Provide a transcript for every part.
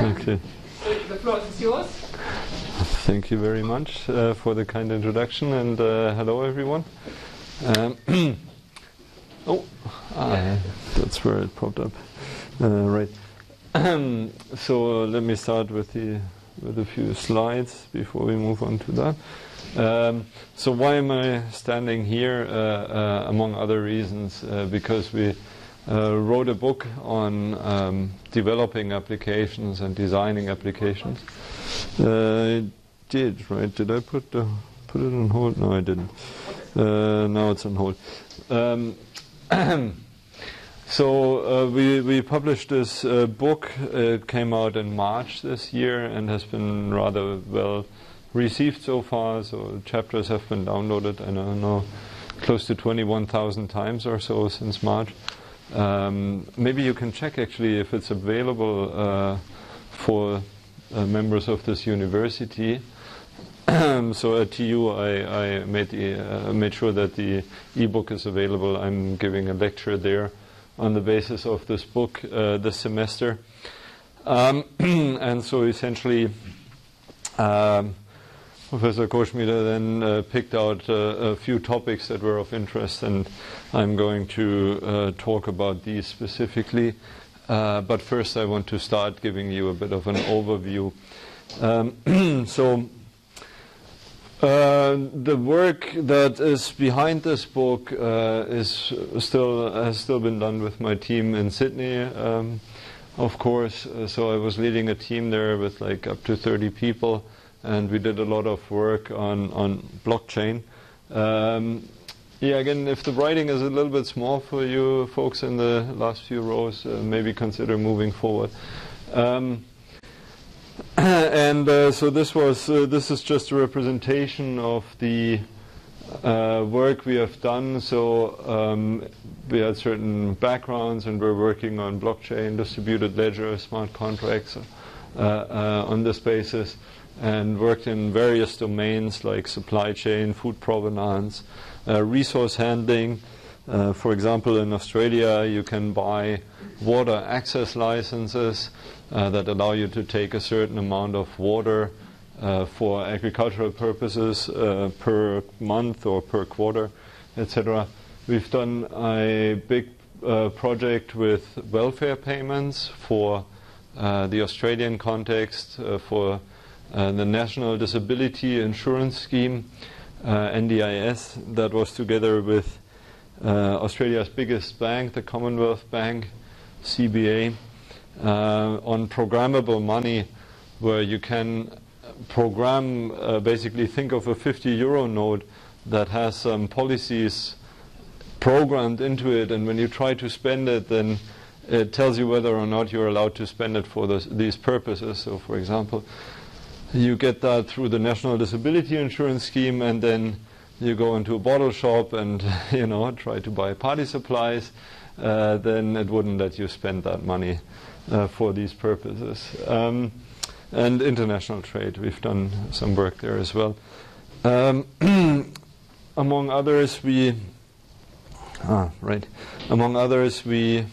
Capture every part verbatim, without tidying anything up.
Okay. So the floor is yours. Thank you very much uh, for the kind introduction, and uh, hello everyone. Um, oh, ah, that's where it popped up. Uh, right. So uh, let me start with the with a few slides before we move on to that. Um, so why am I standing here? Uh, uh, among other reasons, uh, because we uh, wrote a book on um, developing applications and designing applications. Uh, I did, right? Did I put the, put it on hold? No, I didn't. Uh, now it's on hold. Um, so uh, we we published this uh, book. It came out in March this year and has been rather well received so far. So chapters have been downloaded, I don't know, close to twenty-one thousand times or so since March. Um, maybe you can check actually if it's available uh, for uh, members of this university. So at T U I, I made, the, uh, made sure that the ebook is available. I'm giving a lecture there on the basis of this book uh, this semester. Um, and so essentially um, Professor Koschmieder then uh, picked out uh, a few topics that were of interest, and I'm going to uh, talk about these specifically. Uh, but first I want to start giving you a bit of an overview. Um, so uh, the work that is behind this book uh, is still has still been done with my team in Sydney, um, of course. Uh, so I was leading a team there with like up to thirty people. And we did a lot of work on, on blockchain. Um, yeah, again, if the writing is a little bit small for you folks in the last few rows, uh, maybe consider moving forward. Um, and uh, so this was uh, this is just a representation of the uh, work we have done. So um, we had certain backgrounds, and we're working on blockchain, distributed ledger, smart contracts uh, uh, on this basis. And worked in various domains like supply chain, food provenance, uh, resource handling. Uh, for example, in Australia, you can buy water access licenses uh, that allow you to take a certain amount of water uh, for agricultural purposes uh, per month or per quarter, et cetera. We've done a big uh, project with welfare payments for uh, the Australian context, uh, for Uh, the National Disability Insurance Scheme, uh, N D I S, that was together with uh, Australia's biggest bank, the Commonwealth Bank, C B A, uh, on programmable money, where you can program, uh, basically think of a fifty euro note that has some policies programmed into it, and when you try to spend it, then it tells you whether or not you're allowed to spend it for this, these purposes. So, for example, you get that through the National Disability Insurance Scheme, and then you go into a bottle shop and you know try to buy party supplies. Uh, then it wouldn't let you spend that money uh, for these purposes. Um, and international trade, we've done some work there as well. Um, among others, we ah right. Among others, we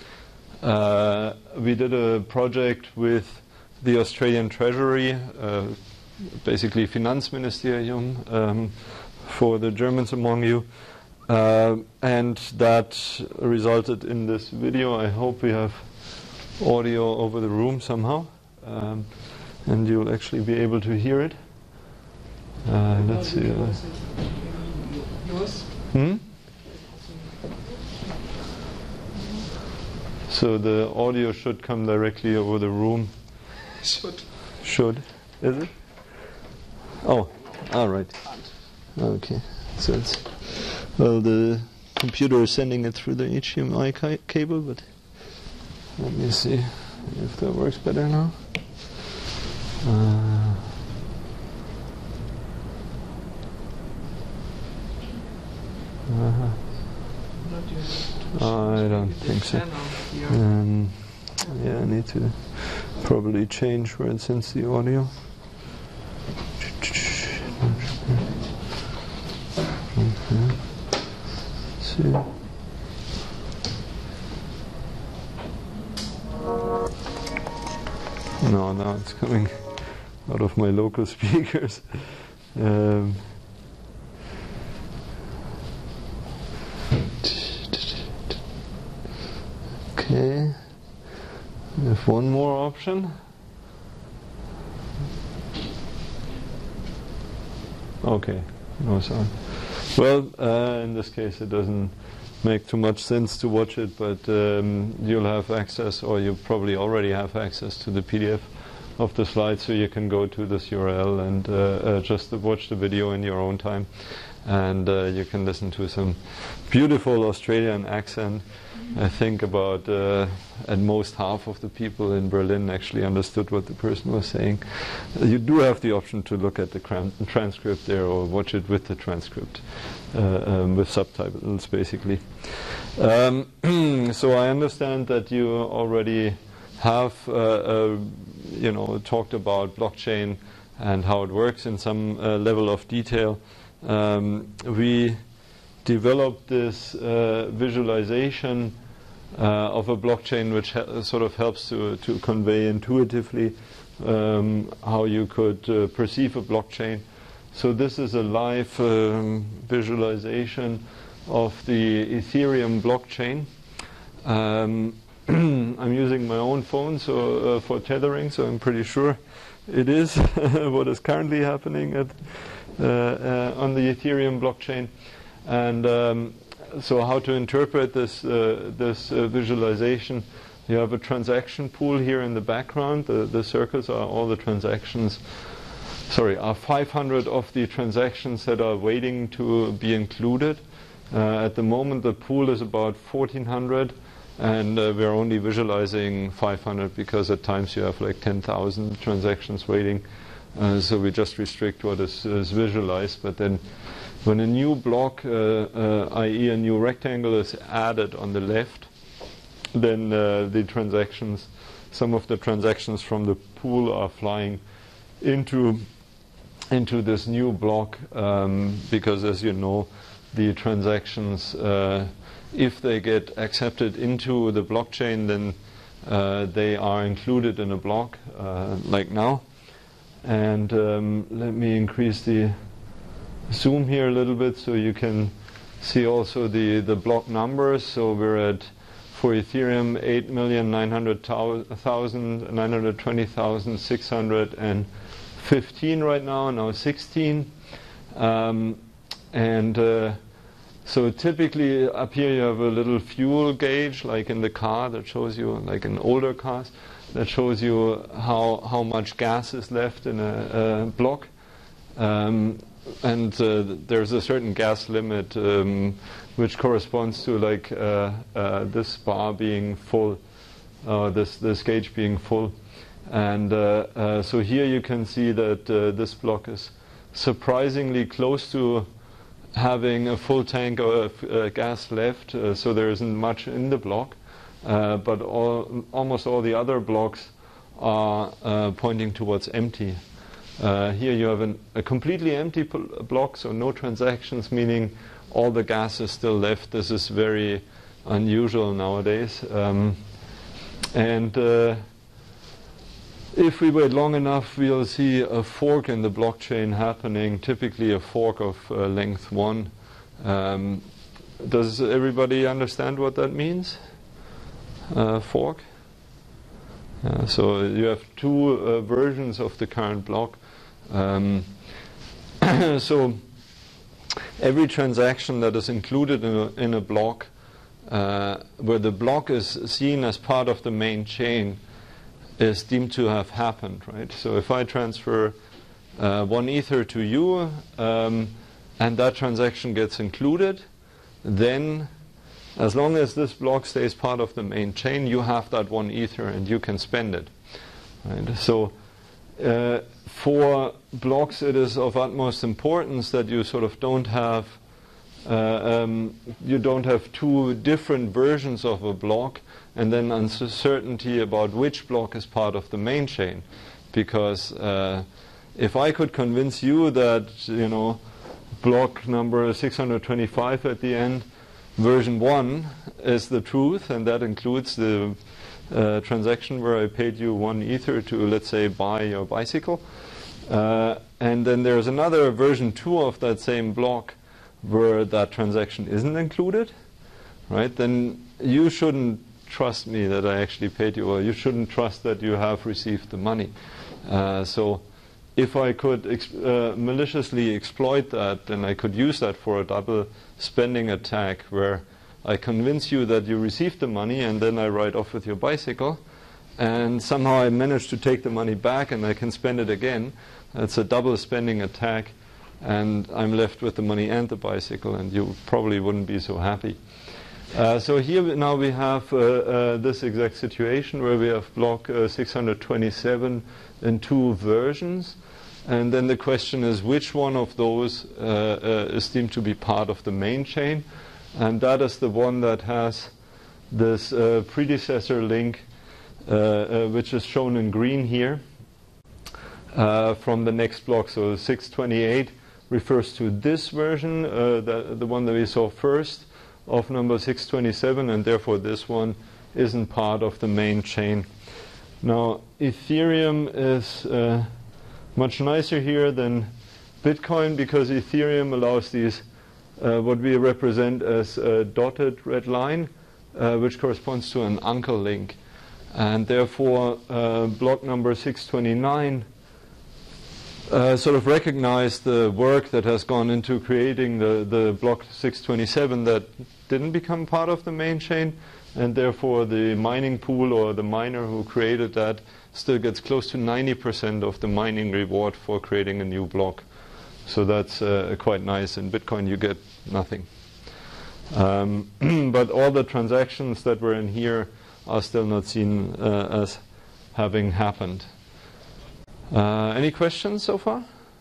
uh, we did a project with the Australian Treasury, uh, basically Finanzministerium um, for the Germans among you, uh, and that resulted in this video. I hope we have audio over the room somehow, um, and you'll actually be able to hear it. Uh, let's see. Uh, hmm? So the audio should come directly over the room. Should. Should. Is it? Oh, all right. Okay. So it's, well, the computer is sending it through the H D M I ca- cable, but let me see if that works better now. Uh, uh-huh. I don't think so. Um, yeah, I need to probably change where it sends the audio. Okay. See. No, now it's coming out of my local speakers. Um, okay, we have one more option. Okay, no sound. Well, uh, in this case it doesn't make too much sense to watch it, but um, you'll have access, or you probably already have access to the P D F of the slides, so you can go to this U R L and uh, uh, just watch the video in your own time, and uh, you can listen to some beautiful Australian accent. I think about uh, at most half of the people in Berlin actually understood what the person was saying. You do have the option to look at the cram- transcript there, or watch it with the transcript, uh, um, with subtitles basically. Um, so I understand that you already have uh, uh, you know, talked about blockchain and how it works in some uh, level of detail. Um, we developed this uh, visualization uh, of a blockchain which ha- sort of helps to, to convey intuitively um, how you could uh, perceive a blockchain. So this is a live um, visualization of the Ethereum blockchain. Um, I'm using my own phone so uh, for tethering, so I'm pretty sure it is what is currently happening at uh, uh, on the Ethereum blockchain. And um, so how to interpret this uh, this uh, visualization? You have a transaction pool here in the background. The, the circles are all the transactions. Sorry, are five hundred of the transactions that are waiting to be included. Uh, at the moment, the pool is about fourteen hundred. And uh, we're only visualizing five hundred because at times you have like ten thousand transactions waiting. Uh, so we just restrict what is, is visualized. But then when a new block, uh, uh, that is a new rectangle, is added on the left, then uh, the transactions, some of the transactions from the pool are flying into, into this new block um, because, as you know, the transactions uh, if they get accepted into the blockchain, then uh, they are included in a block, uh, like now. And um, let me increase the zoom here a little bit so you can see also the, the block numbers. So we're at, for Ethereum, eight million nine hundred thousand, nine hundred twenty thousand, six hundred fifteen right now, now sixteen. Um, and uh, So typically up here you have a little fuel gauge like in the car that shows you, like in older cars, that shows you how how much gas is left in a, a block. Um, and uh, there's a certain gas limit um, which corresponds to like uh, uh, this bar being full, uh, this, this gauge being full. And uh, uh, so here you can see that uh, this block is surprisingly close to having a full tank of uh, gas left, uh, so there isn't much in the block, uh, but all, almost all the other blocks are uh, pointing towards empty. Uh, here you have an, a completely empty pl- block, so no transactions, meaning all the gas is still left. This is very unusual nowadays. Um, and uh, if we wait long enough, we'll see a fork in the blockchain happening, typically a fork of uh, length one. Um, does everybody understand what that means? Uh, fork? Uh, so you have two uh, versions of the current block. Um, so every transaction that is included in a, in a block, uh, where the block is seen as part of the main chain, is deemed to have happened, right? So if I transfer uh, one ether to you um, and that transaction gets included, then as long as this block stays part of the main chain, you have that one ether and you can spend it, right? So uh, for blocks, it is of utmost importance that you sort of don't have uh, um, you don't have two different versions of a block and then uncertainty about which block is part of the main chain. Because uh, if I could convince you that, you know, block number six hundred twenty-five at the end, version one is the truth, and that includes the uh, transaction where I paid you one ether to, let's say, buy your bicycle. Uh, and then there's another version two of that same block where that transaction isn't included, right? Then you shouldn't trust me that I actually paid you, or you shouldn't trust that you have received the money. Uh, so if I could ex uh, maliciously exploit that, then I could use that for a double spending attack where I convince you that you received the money and then I ride off with your bicycle, and somehow I manage to take the money back and I can spend it again. It's a double spending attack, and I'm left with the money and the bicycle, and you probably wouldn't be so happy. Uh, so here we, now we have uh, uh, this exact situation where we have block uh, six hundred twenty-seven in two versions, and then the question is which one of those uh, uh, is deemed to be part of the main chain, and that is the one that has this uh, predecessor link uh, uh, which is shown in green here uh, from the next block. So six twenty-eight refers to this version, uh, the, the one that we saw first, of number six twenty-seven, and therefore this one isn't part of the main chain. Now Ethereum is uh, much nicer here than Bitcoin, because Ethereum allows these uh, what we represent as a dotted red line, uh, which corresponds to an uncle link, and therefore uh, block number six twenty-nine Uh, sort of recognize the work that has gone into creating the, the block six twenty-seven that didn't become part of the main chain, and therefore the mining pool or the miner who created that still gets close to ninety percent of the mining reward for creating a new block. So that's uh, quite nice. In Bitcoin you get nothing. Um, but all the transactions that were in here are still not seen uh, as having happened. Uh, any questions so far?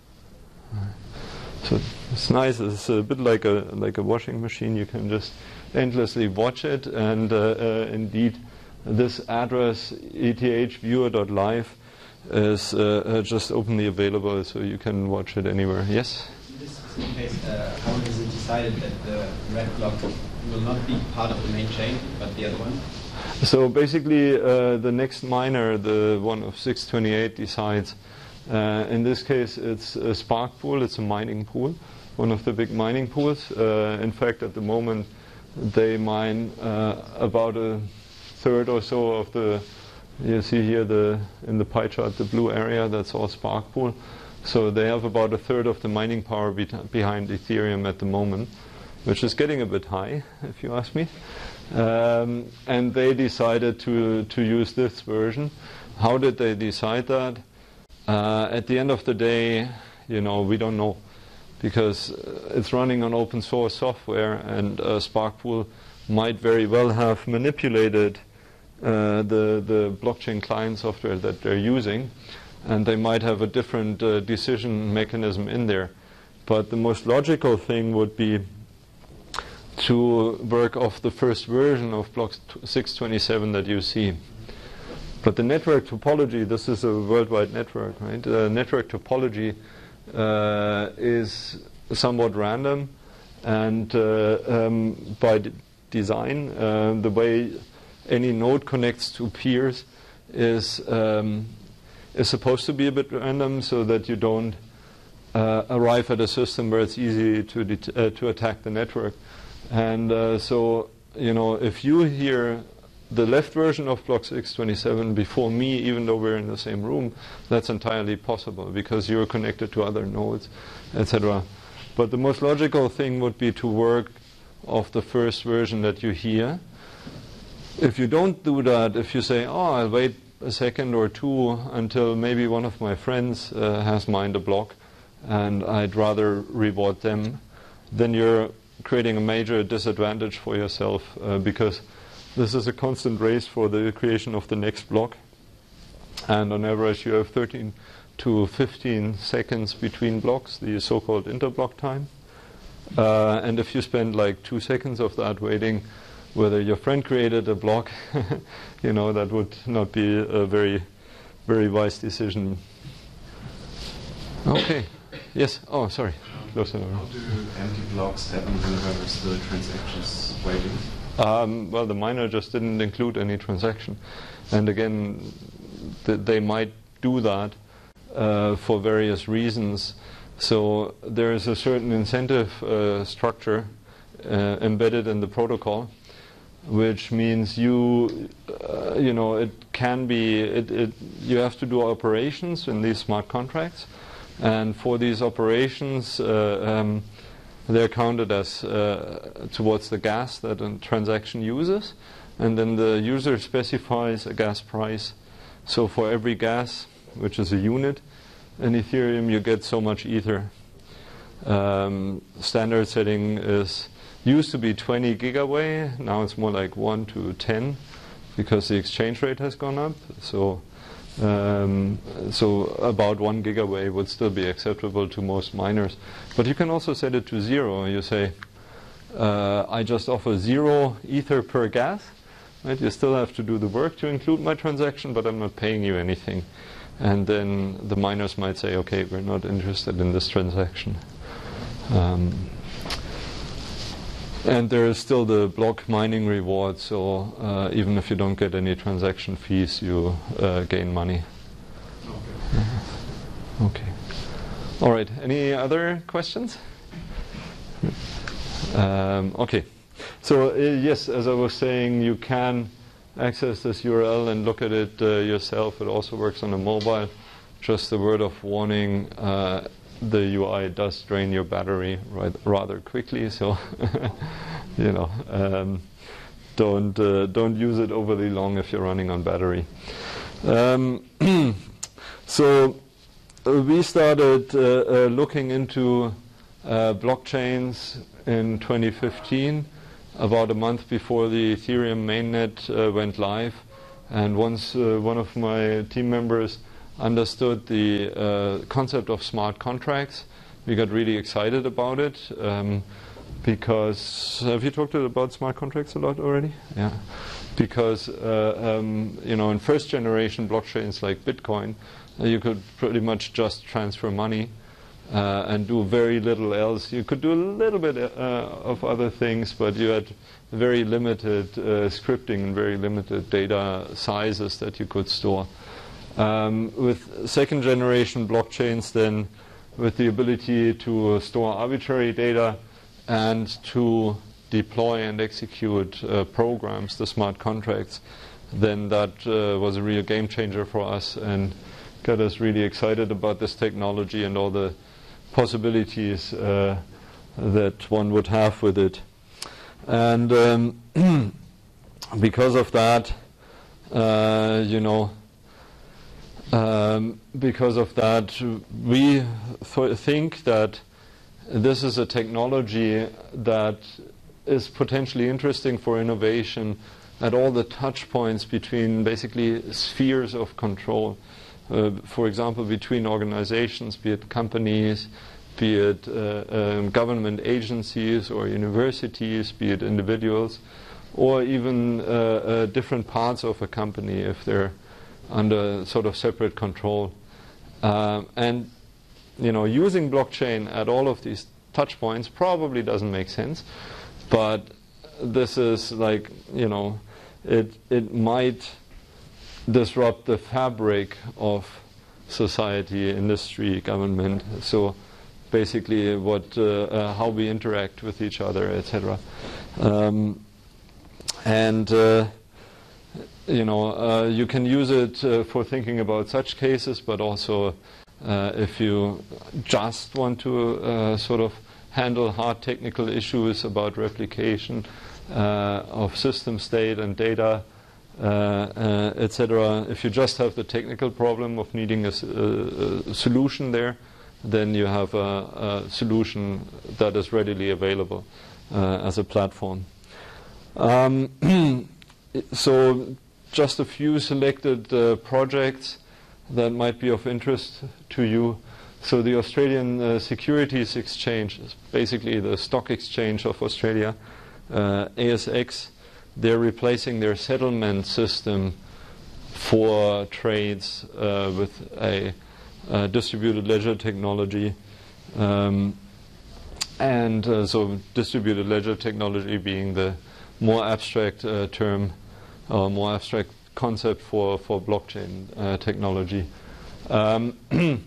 So it's nice. It's a bit like a like a washing machine. You can just endlessly watch it. And uh, uh, indeed, this address E T H viewer dot live is uh, uh, just openly available, so you can watch it anywhere. Yes. In this specific case, uh, how is it decided that the red block will not be part of the main chain, but the other one? So basically, uh, the next miner, the one of six twenty-eight, decides. Uh, in this case, it's a Spark pool. It's a mining pool, one of the big mining pools. Uh, in fact, at the moment, they mine uh, about a third or so of the. You see here the in the pie chart, the blue area. That's all Spark pool. So they have about a third of the mining power be behind Ethereum at the moment, which is getting a bit high, if you ask me. Um, and they decided to to use this version. How did they decide that? Uh, at the end of the day, you know, we don't know, because it's running on open source software, and uh, Spark pool might very well have manipulated uh, the the blockchain client software that they're using, and they might have a different uh, decision mechanism in there. But the most logical thing would be to work off the first version of block six twenty-seven that you see. But the network topology, this is a worldwide network, right? The network topology uh, is somewhat random, and uh, um, by d design, uh, the way any node connects to peers is um, is supposed to be a bit random, so that you don't uh, arrive at a system where it's easy to det uh, to attack the network. And uh, so, you know, if you hear the left version of block six twenty-seven before me, even though we're in the same room, that's entirely possible because you're connected to other nodes, et cetera. But the most logical thing would be to work off the first version that you hear. If you don't do that, if you say, oh, I'll wait a second or two until maybe one of my friends uh, has mined a block and I'd rather reward them, then you're creating a major disadvantage for yourself uh, because this is a constant race for the creation of the next block, and on average you have thirteen to fifteen seconds between blocks, the so-called interblock time. Uh, and if you spend like two seconds of that waiting whether your friend created a block, you know, that would not be a very, very wise decision. Okay. Yes. Oh, sorry. Closer. How do empty blocks happen whenever there's still transactions waiting? Um, well, the miner just didn't include any transaction. And again, th they might do that uh, for various reasons. So there is a certain incentive uh, structure uh, embedded in the protocol, which means you, uh, you know, it can be, it, it, you have to do operations in these smart contracts, and for these operations, uh, um, they're counted as uh, towards the gas that a transaction uses, and then the user specifies a gas price. So for every gas, which is a unit, in Ethereum you get so much Ether. Um, standard setting is used to be twenty gigaway, now it's more like one to ten because the exchange rate has gone up. So um, so about one gigaway would still be acceptable to most miners. But you can also set it to zero. You say, uh, I just offer zero Ether per gas. Right? You still have to do the work to include my transaction, but I'm not paying you anything. And then the miners might say, okay, we're not interested in this transaction. Um, and there is still the block mining reward, so uh, even if you don't get any transaction fees, you uh, gain money. Okay. Okay. All right. Any other questions? Um, okay. So uh, yes, as I was saying, you can access this U R L and look at it uh, yourself. It also works on a mobile. Just a word of warning, uh, the U I does drain your battery right, rather quickly, so you know, um, don't uh, don't use it overly long if you're running on battery. Um, so uh, we started uh, uh, looking into uh, blockchains in twenty fifteen. About a month before the Ethereum mainnet uh, went live, and once uh, one of my team members understood the uh, concept of smart contracts, we got really excited about it. Um, because have you talked about smart contracts a lot already? Yeah. Because uh, um, you know, in first generation blockchains like Bitcoin, uh, you could pretty much just transfer money. Uh, and do very little else. You could do a little bit uh, of other things, but you had very limited uh, scripting and very limited data sizes that you could store. Um, with second generation blockchains, then with the ability to store arbitrary data and to deploy and execute uh, programs, the smart contracts, then that uh, was a real game changer for us and got us really excited about this technology and all the possibilities uh, that one would have with it. And um, because of that, uh, you know, um, because of that, we th think that this is a technology that is potentially interesting for innovation at all the touch points between basically spheres of control. Uh, for example, between organizations, be it companies, be it uh, um, government agencies or universities, be it individuals, or even uh, uh, different parts of a company if they're under sort of separate control. Uh, and you know, using blockchain at all of these touch points probably doesn't make sense, but this is like, you know, it it might disrupt the fabric of society, industry, government. So basically, what uh, uh, how we interact with each other, et cetera. Um, and uh, you know, uh, you can use it uh, for thinking about such cases, but also uh, if you just want to uh, sort of handle hard technical issues about replication uh, of system state and data, Uh, uh, et cetera. If you just have the technical problem of needing a, a, a solution there, then you have a, a solution that is readily available uh, as a platform. Um, so just a few selected uh, projects that might be of interest to you. So the Australian uh, Securities Exchange is basically the stock exchange of Australia, uh, A S X. They're replacing their settlement system for trades uh, with a, a distributed ledger technology. Um, and uh, so distributed ledger technology being the more abstract uh, term, or more abstract concept for for blockchain uh, technology. Um,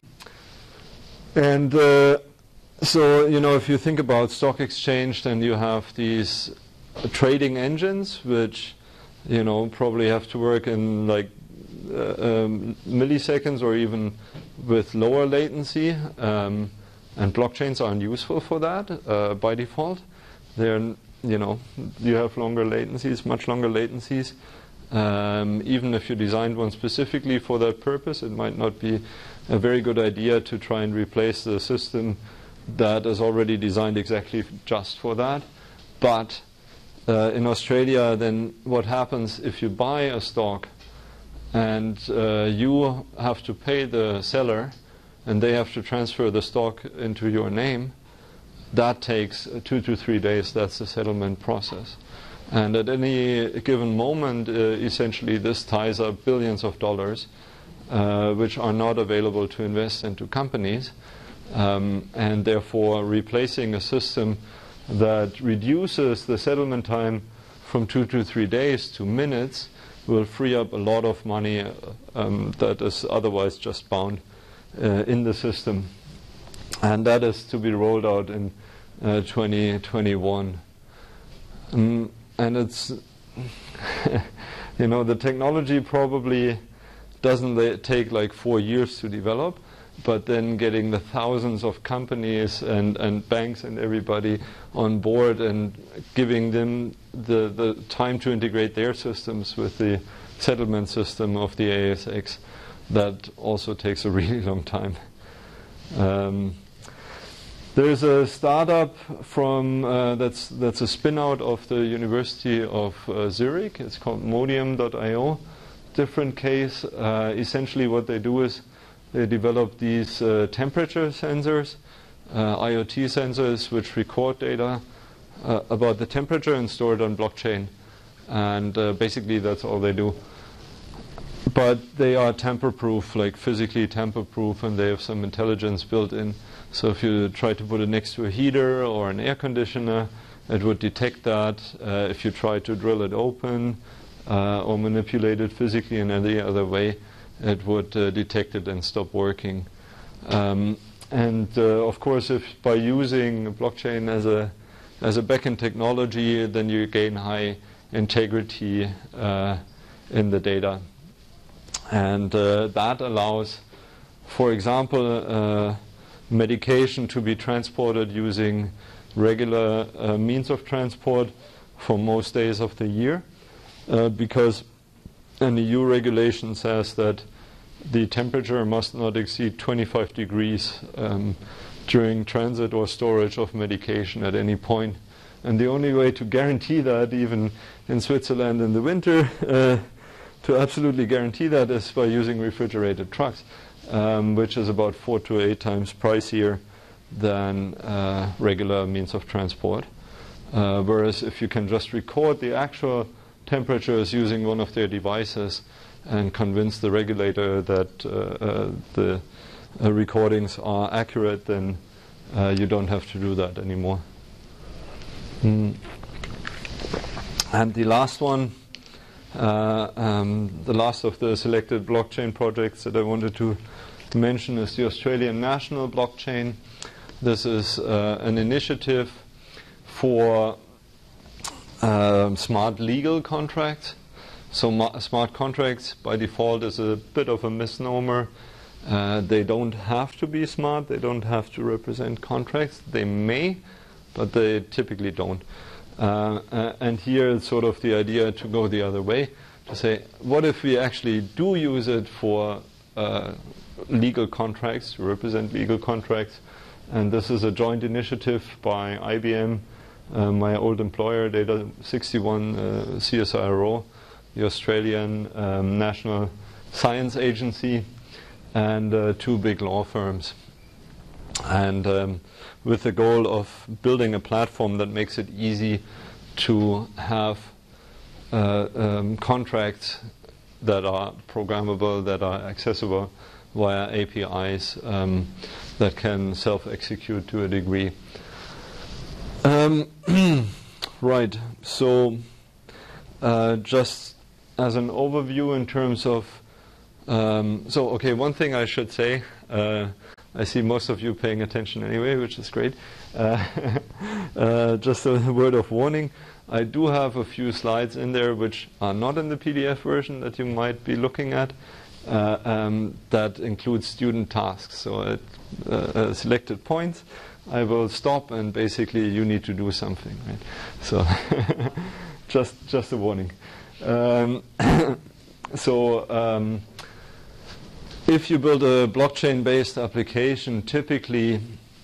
and uh, so, you know, if you think about stock exchange, then you have these trading engines, which, you know, probably have to work in like uh, um, milliseconds or even with lower latency. Um, and blockchains aren't useful for that uh, by default. They're, you know, you have longer latencies, much longer latencies. Um, even if you designed one specifically for that purpose, it might not be a very good idea to try and replace the system that is already designed exactly just for that. But uh, in Australia, then what happens if you buy a stock and uh, you have to pay the seller and they have to transfer the stock into your name? That takes uh, two to three days. That's the settlement process. And at any given moment, uh, essentially, this ties up billions of dollars, uh, which are not available to invest into companies. Um, and therefore, replacing a system that reduces the settlement time from two to three days to minutes will free up a lot of money uh, um, that is otherwise just bound uh, in the system. And that is to be rolled out in uh, twenty twenty-one. Um, and it's, you know, the technology probably doesn't la- take like four years to develop, but then getting the thousands of companies and, and banks and everybody on board and giving them the, the time to integrate their systems with the settlement system of the A S X, that also takes a really long time. Um, there's a startup from uh, that's that's a spin-out of the University of uh, Zurich. It's called Modium dot i o. Different case. Uh, essentially, what they do is they develop these uh, temperature sensors, uh, IoT sensors, which record data uh, about the temperature and store it on blockchain. And uh, basically, that's all they do. But they are tamper-proof, like physically tamper-proof, and they have some intelligence built in. So if you try to put it next to a heater or an air conditioner, it would detect that. Uh, if you try to drill it open uh, or manipulate it physically in any other way, it would uh, detect it and stop working. Um, and uh, of course, if by using blockchain as a as a backend technology, then you gain high integrity uh, in the data. And uh, that allows, for example, uh, medication to be transported using regular uh, means of transport for most days of the year, uh, because an E U regulation says that the temperature must not exceed twenty-five degrees um, during transit or storage of medication at any point. And the only way to guarantee that, even in Switzerland in the winter, uh, to absolutely guarantee that is by using refrigerated trucks, um, which is about four to eight times pricier than uh, regular means of transport. Uh, whereas if you can just record the actual temperatures using one of their devices and convince the regulator that uh, uh, the uh, recordings are accurate, then uh, you don't have to do that anymore. Mm. And the last one, uh, um, the last of the selected blockchain projects that I wanted to mention is the Australian National Blockchain. This is uh, an initiative for uh, smart legal contracts. So ma- smart contracts by default is a bit of a misnomer. Uh, they don't have to be smart. They don't have to represent contracts. They may, but they typically don't. Uh, uh, and here it's sort of the idea to go the other way, to say, what if we actually do use it for uh, legal contracts, to represent legal contracts? And this is a joint initiative by I B M, uh, my old employer, Data sixty-one, uh, C S I R O, the Australian um, National Science Agency, and uh, two big law firms. And um, with the goal of building a platform that makes it easy to have uh, um, contracts that are programmable, that are accessible via A P Is, um, that can self-execute to a degree. Um, right, so uh, just as an overview in terms of, um, so okay, one thing I should say, uh, I see most of you paying attention anyway, which is great. Uh, uh, just a word of warning, I do have a few slides in there which are not in the P D F version that you might be looking at, uh, um, that include student tasks. So at uh, uh, selected points, I will stop and basically you need to do something, right? So just just a warning. Um, so um, if you build a blockchain-based application, typically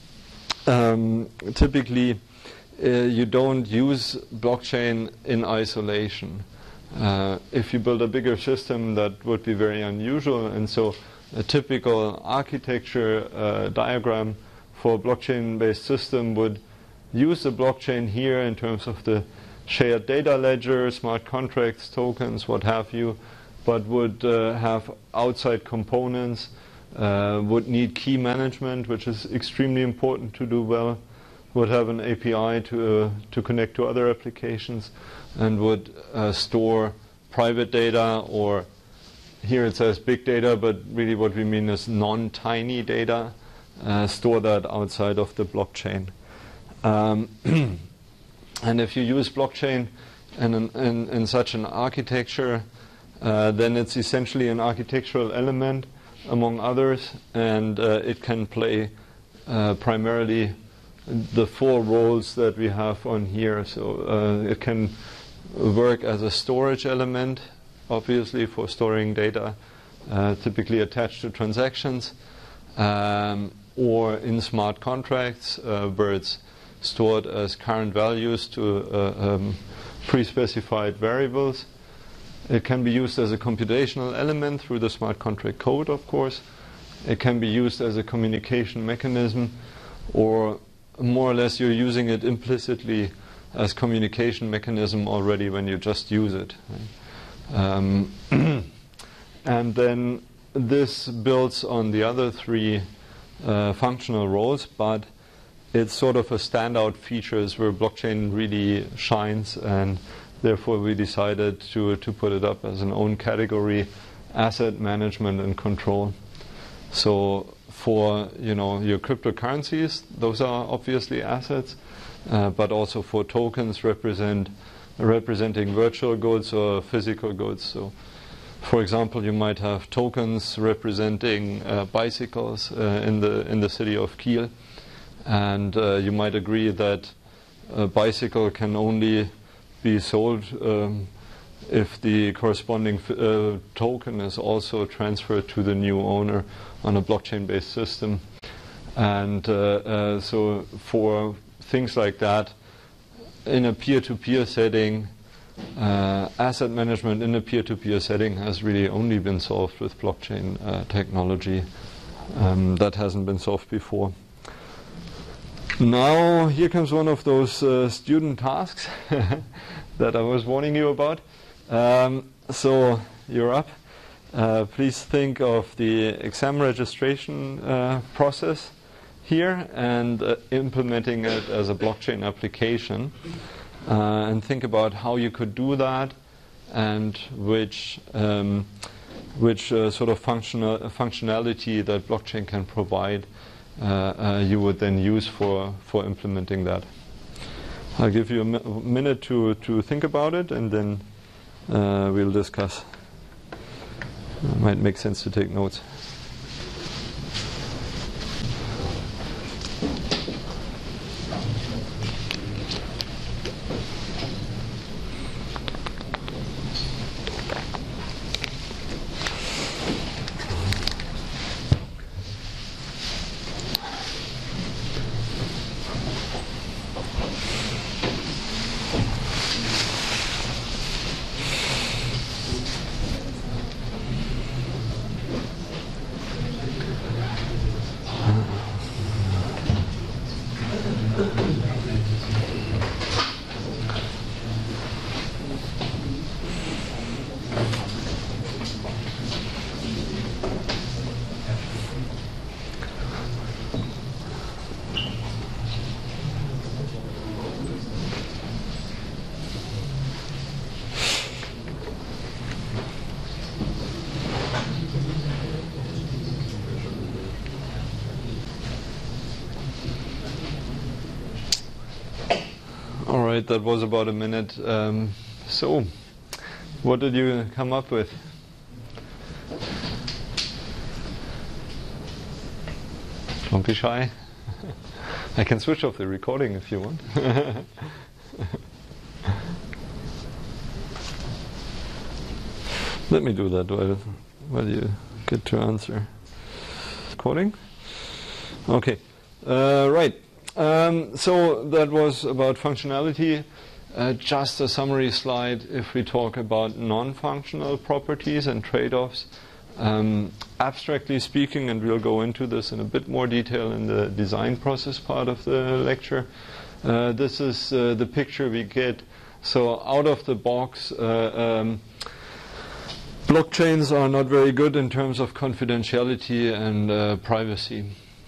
um, typically uh, you don't use blockchain in isolation. Uh, if you build a bigger system, that would be very unusual, and so a typical architecture uh, diagram for a blockchain-based system would use the blockchain here in terms of the shared data ledger, smart contracts, tokens, what have you, but would uh, have outside components, uh, would need key management, which is extremely important to do well, would have an A P I to, uh, to connect to other applications, and would uh, store private data, or here it says big data, but really what we mean is non-tiny data, uh, store that outside of the blockchain. Um, and if you use blockchain in, an, in, in such an architecture, uh, then it's essentially an architectural element among others, and uh, it can play uh, primarily the four roles that we have on here. So uh, it can work as a storage element, obviously for storing data, uh, typically attached to transactions, um, or in smart contracts, uh, where it's stored as current values to uh, um, pre-specified variables. It can be used as a computational element through the smart contract code, of course. It can be used as a communication mechanism, or more or less you're using it implicitly as communication mechanism already when you just use it. Right? Um, and then this builds on the other three uh, functional roles, but it's sort of a standout features where blockchain really shines, and therefore we decided to, to put it up as an own category, asset management and control. So for you know your cryptocurrencies, those are obviously assets, uh, but also for tokens represent representing virtual goods or physical goods. So, for example, you might have tokens representing uh, bicycles uh, in the in the city of Kiel, and uh, you might agree that a bicycle can only be sold um, if the corresponding f- uh, token is also transferred to the new owner on a blockchain-based system. And uh, uh, so for things like that, in a peer-to-peer setting, uh, asset management in a peer-to-peer setting has really only been solved with blockchain uh, technology. Um, that hasn't been solved before. Now, here comes one of those uh, student tasks that I was warning you about. Um, so, you're up. Uh, please think of the exam registration uh, process here and uh, implementing it as a blockchain application. Uh, and think about how you could do that and which um, which uh, sort of functional functionality that blockchain can provide uh, uh, you would then use for, for implementing that. I'll give you a mi- minute to, to think about it, and then uh, we'll discuss. It might make sense to take notes. right, that was about a minute. Um, so, what did you come up with? Don't be shy. I can switch off the recording if you want. Let me do that while, while you get to answer. Recording? Okay. Uh, right. Um, so that was about functionality. Uh, just a summary slide if we talk about non-functional properties and trade-offs. Um, abstractly speaking, and we'll go into this in a bit more detail in the design process part of the lecture, uh, this is uh, the picture we get. So out of the box, uh, um, blockchains are not very good in terms of confidentiality and uh, privacy.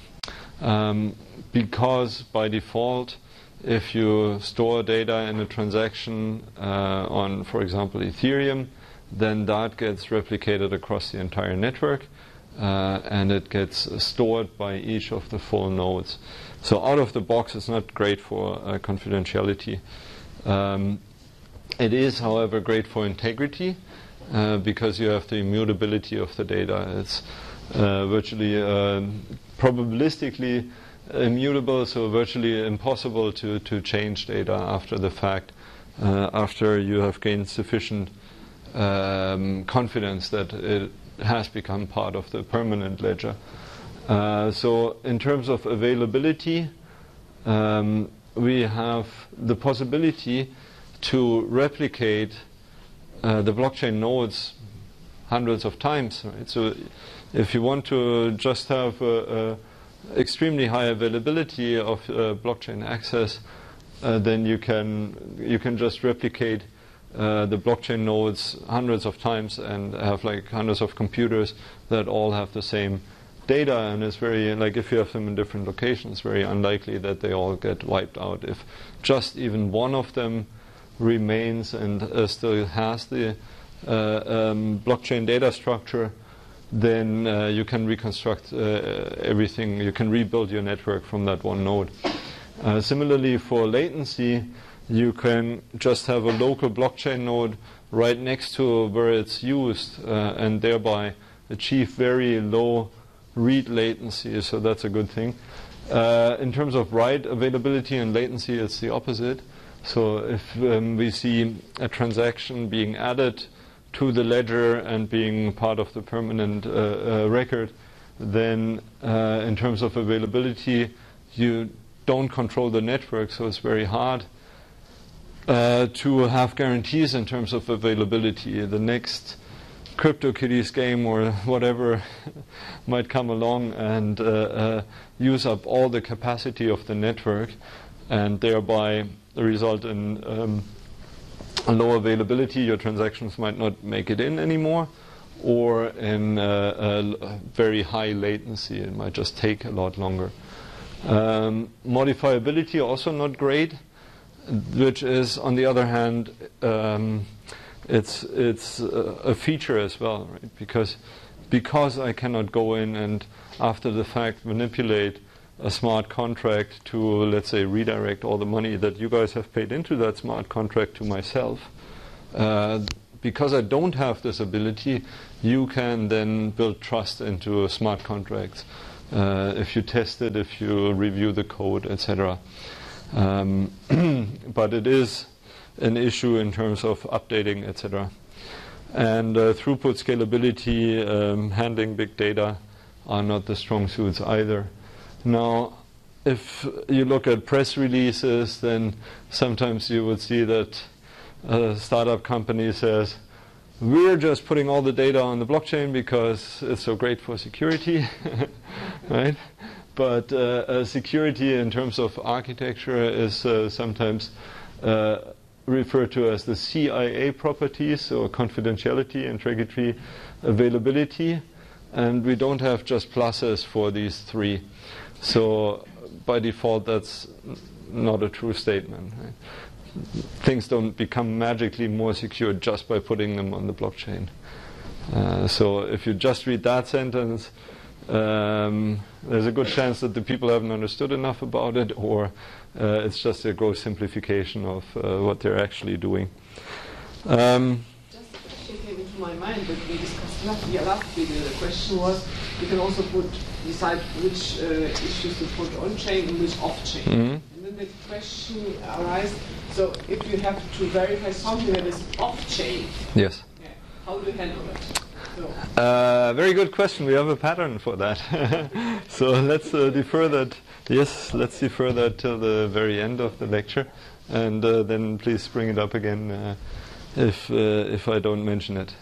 Um, because by default, if you store data in a transaction uh, on, for example, Ethereum, then that gets replicated across the entire network, uh, and it gets stored by each of the full nodes. So out of the box, it's not great for uh, confidentiality. Um, it is, however, great for integrity, uh, because you have the immutability of the data. It's uh, virtually uh, probabilistically immutable, so virtually impossible to, to change data after the fact, uh, after you have gained sufficient um, confidence that it has become part of the permanent ledger. Uh, so in terms of availability, um, we have the possibility to replicate uh, the blockchain nodes hundreds of times. Right? So if you want to just have a, a extremely high availability of uh, blockchain access, uh, then you can you can just replicate uh, the blockchain nodes hundreds of times and have like hundreds of computers that all have the same data. And it's very, like, if you have them in different locations, very unlikely that they all get wiped out. If just even one of them remains and uh, still has the uh, um, blockchain data structure, then uh, you can reconstruct uh, everything. You can rebuild your network from that one node. Uh, similarly, for latency, you can just have a local blockchain node right next to where it's used, uh, and thereby achieve very low read latency. So that's a good thing. Uh, in terms of write availability and latency, it's the opposite. So if um, we see a transaction being added to the ledger and being part of the permanent uh, uh, record, then uh, in terms of availability, you don't control the network, so it's very hard uh, to have guarantees in terms of availability. The next CryptoKitties game or whatever might come along and uh, uh, use up all the capacity of the network, and thereby result in um, a low availability. Your transactions might not make it in anymore, or in uh, a very high latency. It might just take a lot longer. Um, modifiability also not great, which is, on the other hand, um, it's it's a feature as well, right? Because because I cannot go in and after the fact manipulate a smart contract to, let's say, redirect all the money that you guys have paid into that smart contract to myself. Uh, because I don't have this ability, you can then build trust into smart contracts. Uh, if you test it, if you review the code, et cetera. Um, but it is an issue in terms of updating, et cetera. And uh, throughput, scalability, um, handling big data are not the strong suits either. Now, if you look at press releases, then sometimes you would see that a startup company says, we're just putting all the data on the blockchain because it's so great for security, right? But uh, uh, security in terms of architecture is uh, sometimes uh, referred to as the C I A properties, so confidentiality, integrity, availability, and we don't have just pluses for these three. So by default, that's not a true statement. Right? Things don't become magically more secure just by putting them on the blockchain. Uh, so if you just read that sentence, um, there's a good chance that the people haven't understood enough about it, or uh, it's just a gross simplification of uh, what they're actually doing. Um, Just a question came into my mind that we discussed last, yeah, last week. The question was, you can also put decide which uh, issues to put on chain and which off chain. mm-hmm. And then the question arises: so if you have to verify something that is off chain, Yes. yeah, how do you handle that? So, Uh, very good question. We have a pattern for that. So let's uh, defer that. Yes, let's defer that till the very end of the lecture, and uh, then please bring it up again uh, if uh, if I don't mention it.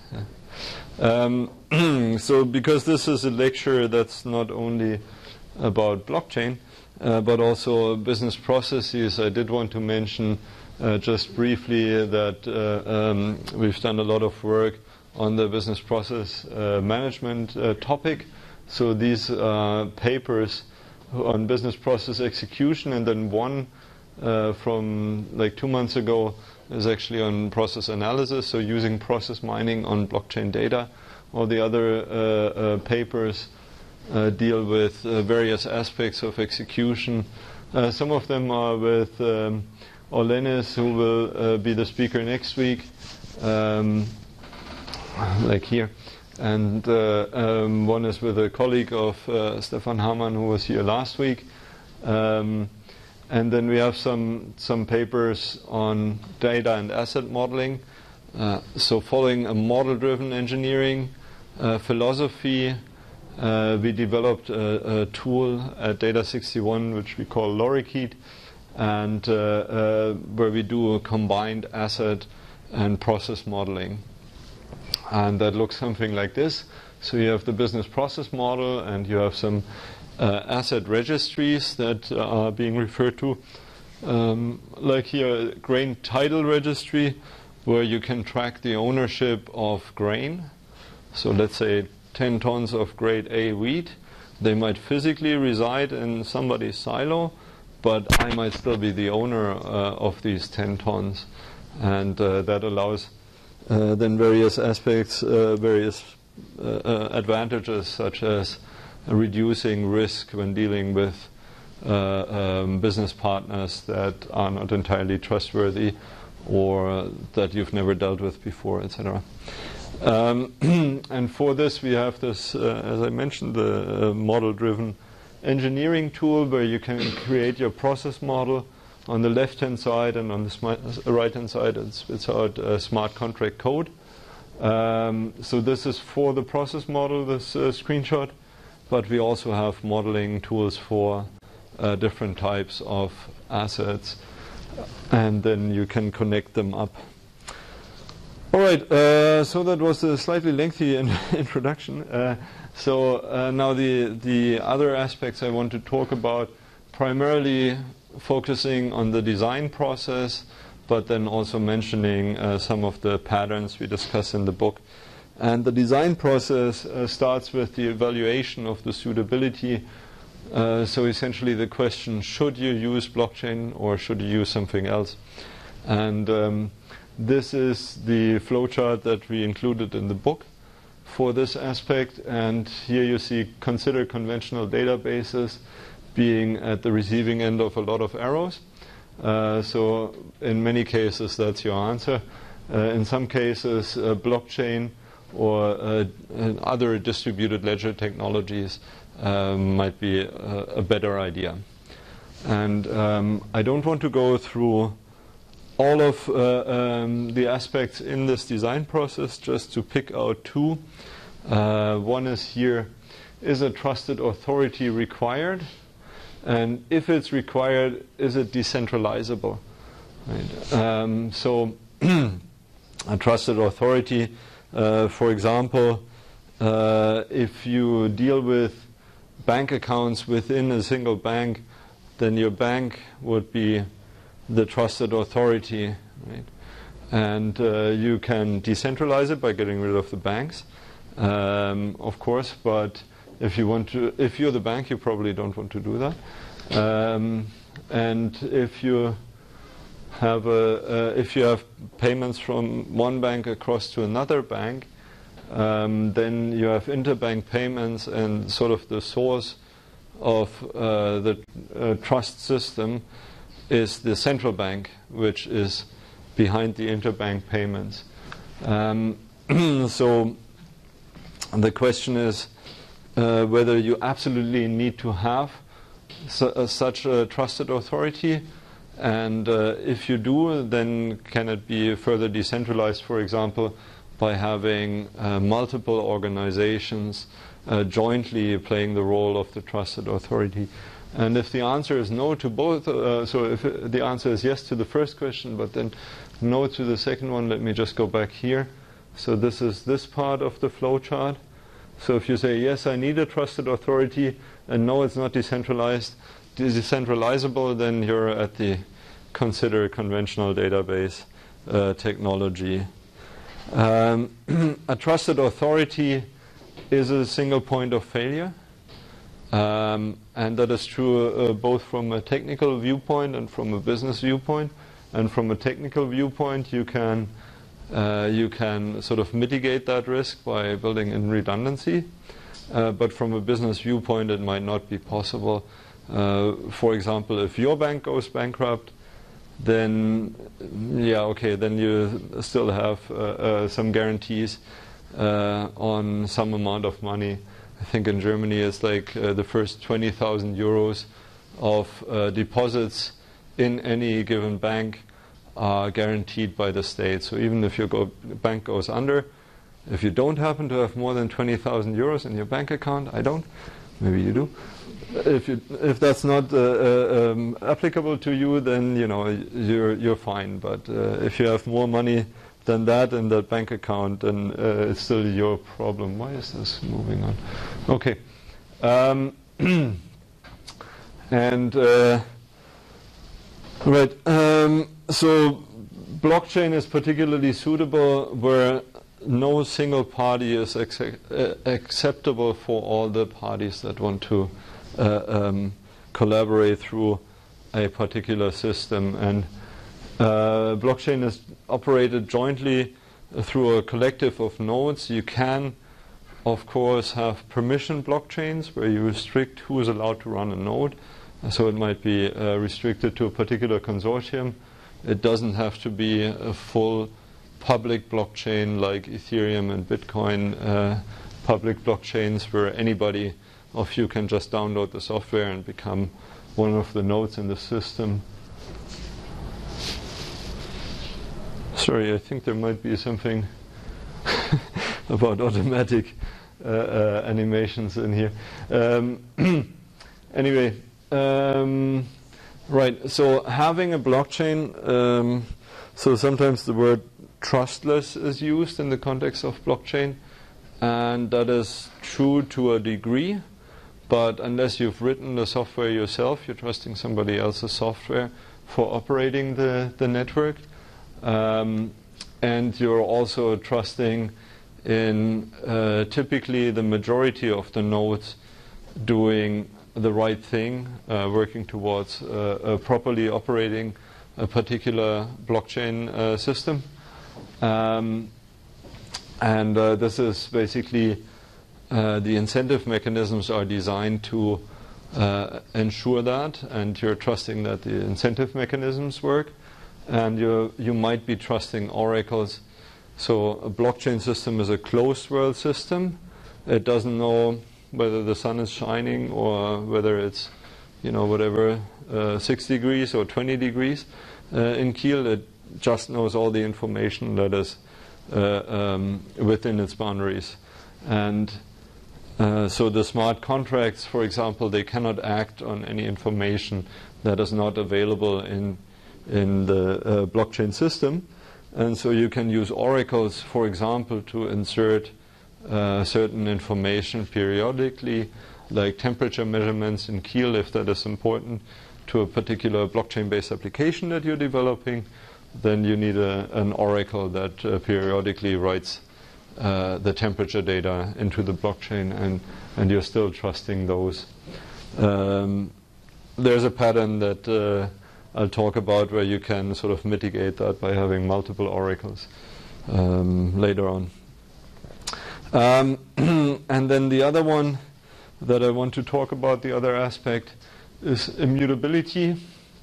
Um, so because this is a lecture that's not only about blockchain, uh, but also business processes, I did want to mention uh, just briefly that uh, um, we've done a lot of work on the business process uh, management uh, topic. So these uh, papers on business process execution, and then one uh, from like two months ago is actually on process analysis, so using process mining on blockchain data. All the other uh, uh, papers uh, deal with uh, various aspects of execution. Uh, some of them are with um, Olenis, who will uh, be the speaker next week, um, like here. And uh, um, one is with a colleague of uh, Stefan Hamann, who was here last week. Um, and then we have some some papers on data and asset modeling. Uh, so following a model-driven engineering uh, philosophy, uh, we developed a, a tool at Data sixty-one, which we call Lorikeet, and uh, uh, where we do a combined asset and process modeling. And that looks something like this. So you have the business process model, and you have some uh, asset registries that uh, are being referred to. Um, like here, grain title registry, where you can track the ownership of grain. So let's say ten tons of grade A wheat. They might physically reside in somebody's silo, but I might still be the owner uh, of these ten tons. And uh, that allows Uh, then various aspects, uh, various uh, uh, advantages, such as reducing risk when dealing with uh, um, business partners that are not entirely trustworthy, or that you've never dealt with before, et cetera. Um, and for this, we have this, uh, as I mentioned, the uh, model-driven engineering tool, where you can create your process model. On the left-hand side and on the smart, uh, right-hand side, it spits out uh, smart contract code. Um, so this is for the process model, this uh, screenshot, but we also have modeling tools for uh, different types of assets, and then you can connect them up. All right, uh, so that was a slightly lengthy in introduction. Uh, so uh, now the, the other aspects I want to talk about, primarily focusing on the design process, but then also mentioning uh, some of the patterns we discuss in the book. And the design process uh, starts with the evaluation of the suitability. Uh, so essentially the question, should you use blockchain or should you use something else? And um, this is the flowchart that we included in the book for this aspect. And here you see consider conventional databases being at the receiving end of a lot of arrows. Uh, so in many cases that's your answer. Uh, in some cases uh, blockchain or uh, other distributed ledger technologies um, might be a, a better idea. And um, I don't want to go through all of uh, um, the aspects in this design process, just to pick out two. Uh, one is here, is a trusted authority required? And if it's required, is it decentralizable? Right. Um, so a trusted authority, uh, for example, uh, if you deal with bank accounts within a single bank, then your bank would be the trusted authority. Right? And uh, you can decentralize it by getting rid of the banks, um, of course, but If you want to, if you're the bank, you probably don't want to do that. Um, and if you have a, uh, if you have payments from one bank across to another bank, Um, then you have interbank payments, and sort of the source of uh, the uh, trust system is the central bank, which is behind the interbank payments. Um, so the question is uh, whether you absolutely need to have su- uh, such a trusted authority, and uh, if you do, then can it be further decentralized, for example, by having uh, multiple organizations uh, jointly playing the role of the trusted authority? And if the answer is no to both, uh, so if the answer is yes to the first question, but then no to the second one, let me just go back here. So this is this part of the flow chart. So if you say, yes, I need a trusted authority, and no, it's not decentralized, decentralizable, then you're at the consider conventional database uh, technology. Um, a trusted authority is a single point of failure. Um, and that is true uh, both from a technical viewpoint and from a business viewpoint. And from a technical viewpoint, you can uh, you can sort of mitigate that risk by building in redundancy. Uh, but from a business viewpoint, it might not be possible. Uh, for example, if your bank goes bankrupt, then yeah, okay, then you still have uh, uh, some guarantees uh, on some amount of money. I think in Germany it's like uh, the first twenty thousand euros of uh, deposits in any given bank are guaranteed by the state. So even if your go- bank goes under, if you don't happen to have more than twenty thousand euros in your bank account, I don't, maybe you do. If you, if that's not uh, uh, um, applicable to you, then you know you're you're fine. But uh, if you have more money than that in that bank account, then uh, it's still your problem. Why is this moving on? Okay, um, and uh, right. Um, so blockchain is particularly suitable where no single party is ex- uh, acceptable for all the parties that want to uh, um, collaborate through a particular system. And uh, blockchain is operated jointly uh, through a collective of nodes. You can, of course, have permission blockchains where you restrict who is allowed to run a node. So it might be uh, restricted to a particular consortium. It doesn't have to be a full public blockchain like Ethereum and Bitcoin, uh, public blockchains where anybody of you can just download the software and become one of the nodes in the system. Sorry, I think there might be something about automatic uh, uh, animations in here. Um, anyway, um, right, so having a blockchain, um, so sometimes the word trustless is used in the context of blockchain, and that is true to a degree, but unless you've written the software yourself, you're trusting somebody else's software for operating the, the network, um, and you're also trusting in uh, typically the majority of the nodes doing the right thing, uh, working towards uh, uh, properly operating a particular blockchain uh, system. Um, and uh, this is basically uh, the incentive mechanisms are designed to uh, ensure that, and you're trusting that the incentive mechanisms work, and you you might be trusting oracles. So a blockchain system is a closed world system. It doesn't know whether the sun is shining or whether it's, you know, whatever, uh, six degrees or twenty degrees uh, in Kiel. It just knows all the information that is uh, um, within its boundaries. And uh, so the smart contracts, for example, they cannot act on any information that is not available in in the uh, blockchain system. And so you can use oracles, for example, to insert uh, certain information periodically, like temperature measurements in Kiel, if that is important to a particular blockchain-based application that you're developing. Then you need a, an oracle that uh, periodically writes uh, the temperature data into the blockchain, and, and you're still trusting those. Um, there's a pattern that uh, I'll talk about where you can sort of mitigate that by having multiple oracles um, later on. Um, and then the other one that I want to talk about, the other aspect, is immutability,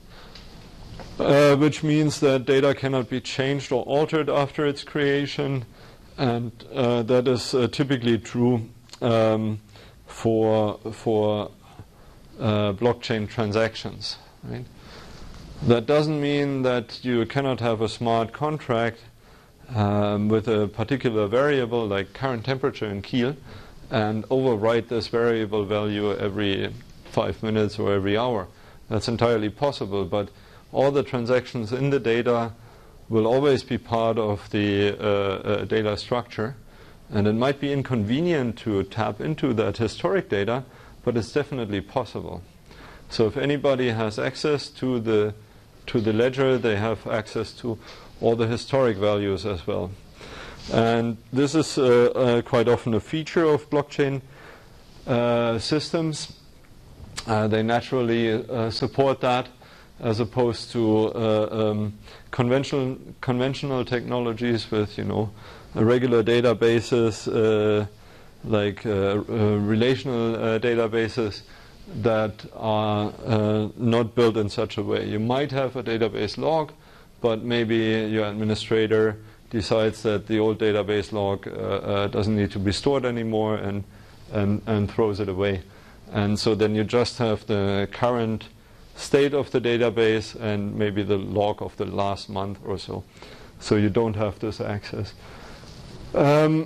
uh, which means that data cannot be changed or altered after its creation, and uh, that is uh, typically true um, for for uh, blockchain transactions. Right? That doesn't mean that you cannot have a smart contract um, with a particular variable like current temperature in Kiel and overwrite this variable value every five minutes or every hour. That's entirely possible, but all the transactions in the data will always be part of the uh, uh, data structure, and it might be inconvenient to tap into that historic data, but it's definitely possible. So if anybody has access to the to the ledger, they have access to all the historic values as well. And this is uh, uh, quite often a feature of blockchain uh, systems. Uh, they naturally uh, support that, as opposed to uh, um, conventional conventional technologies with, you know, regular databases uh, like uh, uh, relational uh, databases that are uh, not built in such a way. You might have a database log, but maybe your administrator decides that the old database log uh, uh, doesn't need to be stored anymore and, and, and throws it away. And so then you just have the current state of the database and maybe the log of the last month or so. So you don't have this access. Um,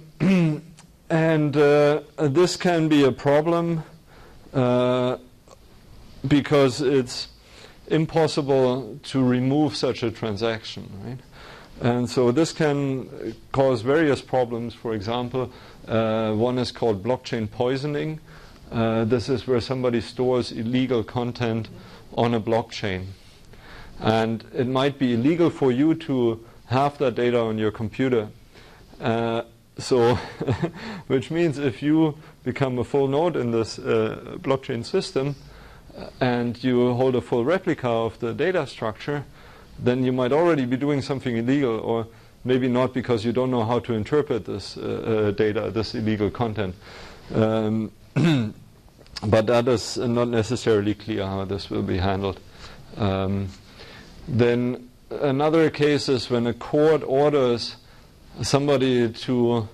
and uh, this can be a problem uh, because it's impossible to remove such a transaction, right? And so this can cause various problems. For example, uh, one is called blockchain poisoning. Uh, this is where somebody stores illegal content on a blockchain. And it might be illegal for you to have that data on your computer. Uh, so, which means if you become a full node in this uh, blockchain system uh, and you hold a full replica of the data structure, then you might already be doing something illegal, or maybe not, because you don't know how to interpret this uh, uh, data, this illegal content. Um, but that is not necessarily clear how this will be handled. Um, then another case is when a court orders somebody to,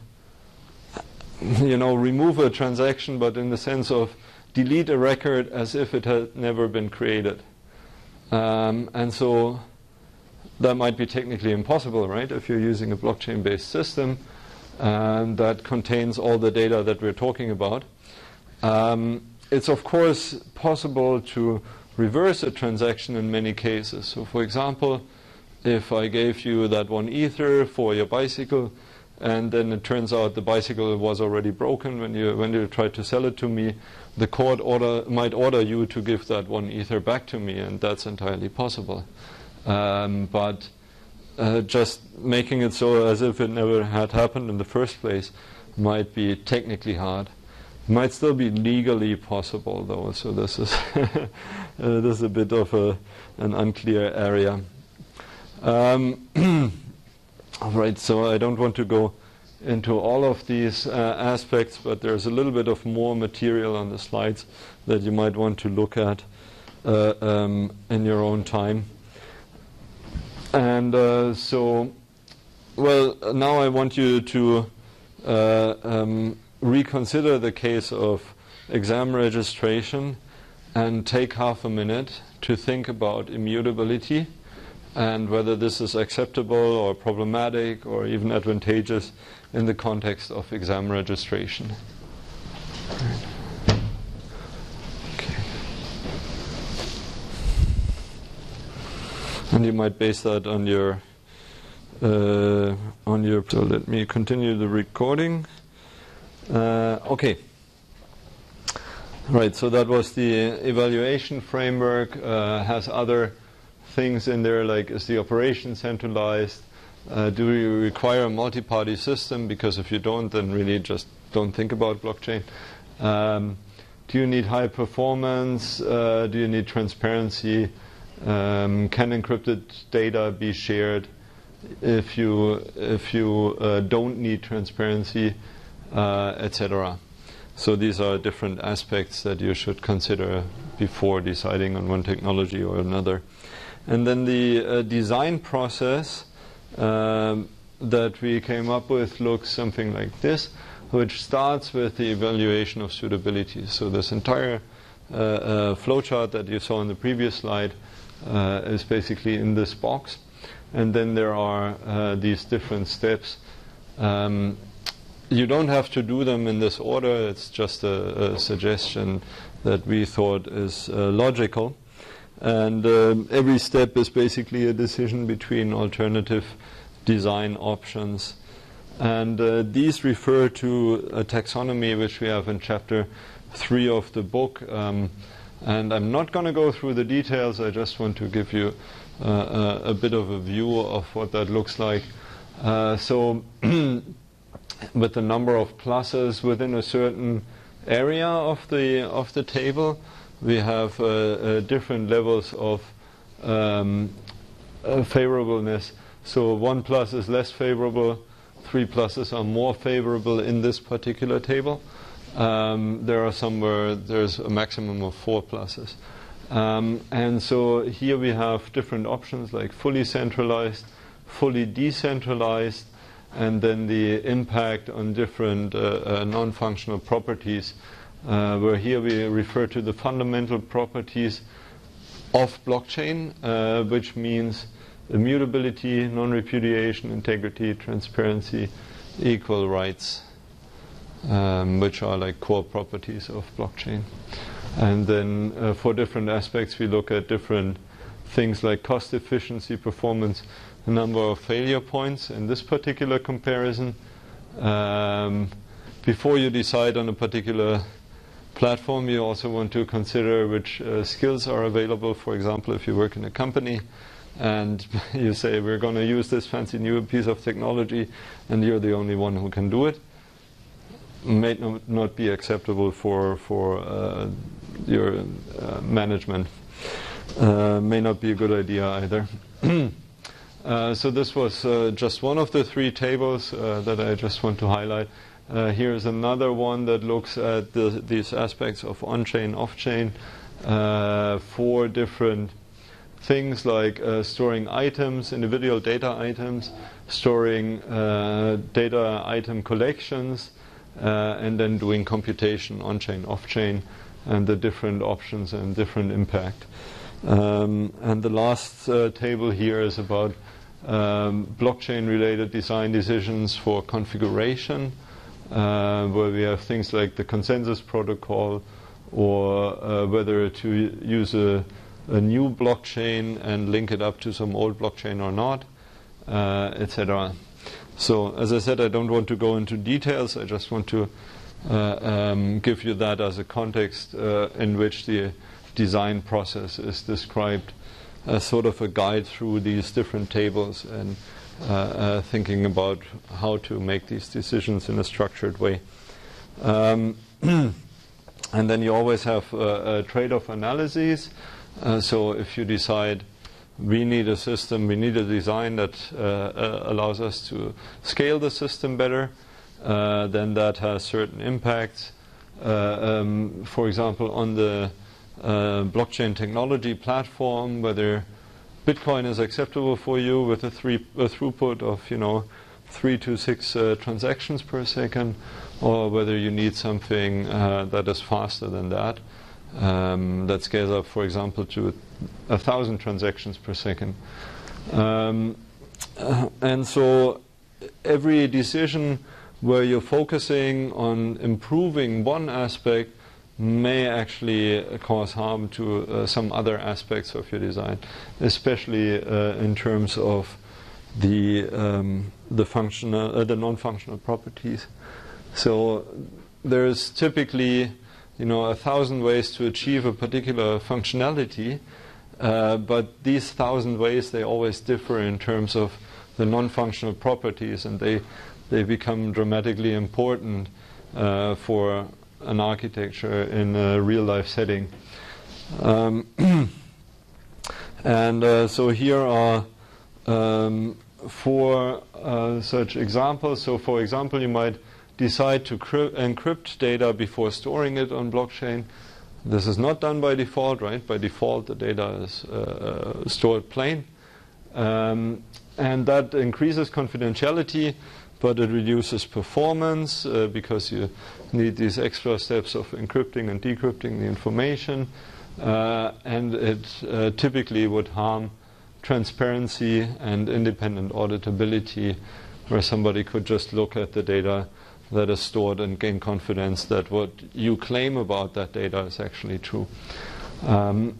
you know, remove a transaction, but in the sense of delete a record as if it had never been created. Um, and so that might be technically impossible, right, if you're using a blockchain-based system um, that contains all the data that we're talking about. Um, it's, of course, possible to reverse a transaction in many cases. So, for example, if I gave you that one ether for your bicycle, and then it turns out the bicycle was already broken when you when you tried to sell it to me, the court order might order you to give that one ether back to me, and that's entirely possible. Um, but uh, just making it so as if it never had happened in the first place might be technically hard. Might still be legally possible, though. So this is uh, this is a bit of a an unclear area. Um, all right, so I don't want to go into all of these uh, aspects, but there's a little bit of more material on the slides that you might want to look at uh, um, in your own time. And uh, so, well, now I want you to uh, um, reconsider the case of exam registration and take half a minute to think about immutability and whether this is acceptable or problematic or even advantageous in the context of exam registration. Okay. And you might base that on your uh, on your. So let me continue the recording. Uh, okay. Right. So that was the evaluation framework. Uh, has other things in there, like, is the operation centralized? Uh, do you require a multi-party system? Because if you don't, then really just don't think about blockchain. Um, do you need high performance? Uh, do you need transparency? Um, can encrypted data be shared? If you if you uh, don't need transparency, uh, et cetera. So these are different aspects that you should consider before deciding on one technology or another. And then the uh, design process um, that we came up with looks something like this, which starts with the evaluation of suitability. So this entire uh, uh, flowchart that you saw in the previous slide uh, is basically in this box. And then there are uh, these different steps. Um, you don't have to do them in this order. It's just a, a suggestion that we thought is uh, logical. And um, every step is basically a decision between alternative design options. And uh, these refer to a taxonomy which we have in chapter three of the book. Um, and I'm not going to go through the details. I just want to give you uh, a, a bit of a view of what that looks like. Uh, so with the number of pluses within a certain area of the of the table, we have uh, uh, different levels of um, uh, favorableness. So one plus is less favorable, three pluses are more favorable in this particular table. Um, there are some where there's a maximum of four pluses. Um, and so here we have different options like fully centralized, fully decentralized, and then the impact on different uh, uh, non-functional properties, uh, where here we refer to the fundamental properties of blockchain, uh, which means immutability, non-repudiation, integrity, transparency, equal rights, um, which are like core properties of blockchain. And then uh, for different aspects we look at different things like cost efficiency, performance, the number of failure points in this particular comparison. Um, before you decide on a particular platform, you also want to consider which uh, skills are available. For example, if you work in a company and you say, we're going to use this fancy new piece of technology and you're the only one who can do it, may not, not be acceptable for, for uh, your uh, management. Uh, may not be a good idea either. Uh, so this was uh, just one of the three tables uh, that I just want to highlight. Uh, here's another one that looks at the, these aspects of on-chain, off-chain, uh, four different things like uh, storing items, individual data items, storing uh, data item collections, uh, and then doing computation on-chain, off-chain, and the different options and different impact. Um, and the last uh, table here is about um, blockchain-related design decisions for configuration, uh, where we have things like the consensus protocol, or uh, whether to use a, a new blockchain and link it up to some old blockchain or not, uh, et cetera. So, as I said, I don't want to go into details. I just want to uh, um, give you that as a context uh, in which the design process is described as sort of a guide through these different tables and uh, uh, thinking about how to make these decisions in a structured way. Um, and then you always have uh, uh, trade-off analyses. Uh, so if you decide we need a system, we need a design that uh, uh, allows us to scale the system better, uh, then that has certain impacts. Uh, um, for example, on the Uh, blockchain technology platform, whether Bitcoin is acceptable for you with a, three, a throughput of, you know, three to six uh, transactions per second, or whether you need something uh, that is faster than that, um, that scales up, for example, to a thousand transactions per second. Um, uh, and so every decision where you're focusing on improving one aspect may actually cause harm to uh, some other aspects of your design, especially uh, in terms of the um, the functional, uh, the non-functional properties. So there's typically, you know, a thousand ways to achieve a particular functionality, uh, but these thousand ways, they always differ in terms of the non-functional properties, and they they become dramatically important uh, for an architecture in a real-life setting. Um, and uh, so here are um, four uh, such examples. So for example, you might decide to encrypt data before storing it on blockchain. This is not done by default, right? By default, the data is uh, stored plain. Um, and that increases confidentiality, but it reduces performance uh, because you need these extra steps of encrypting and decrypting the information. Uh, and it uh, typically would harm transparency and independent auditability, where somebody could just look at the data that is stored and gain confidence that what you claim about that data is actually true. Um,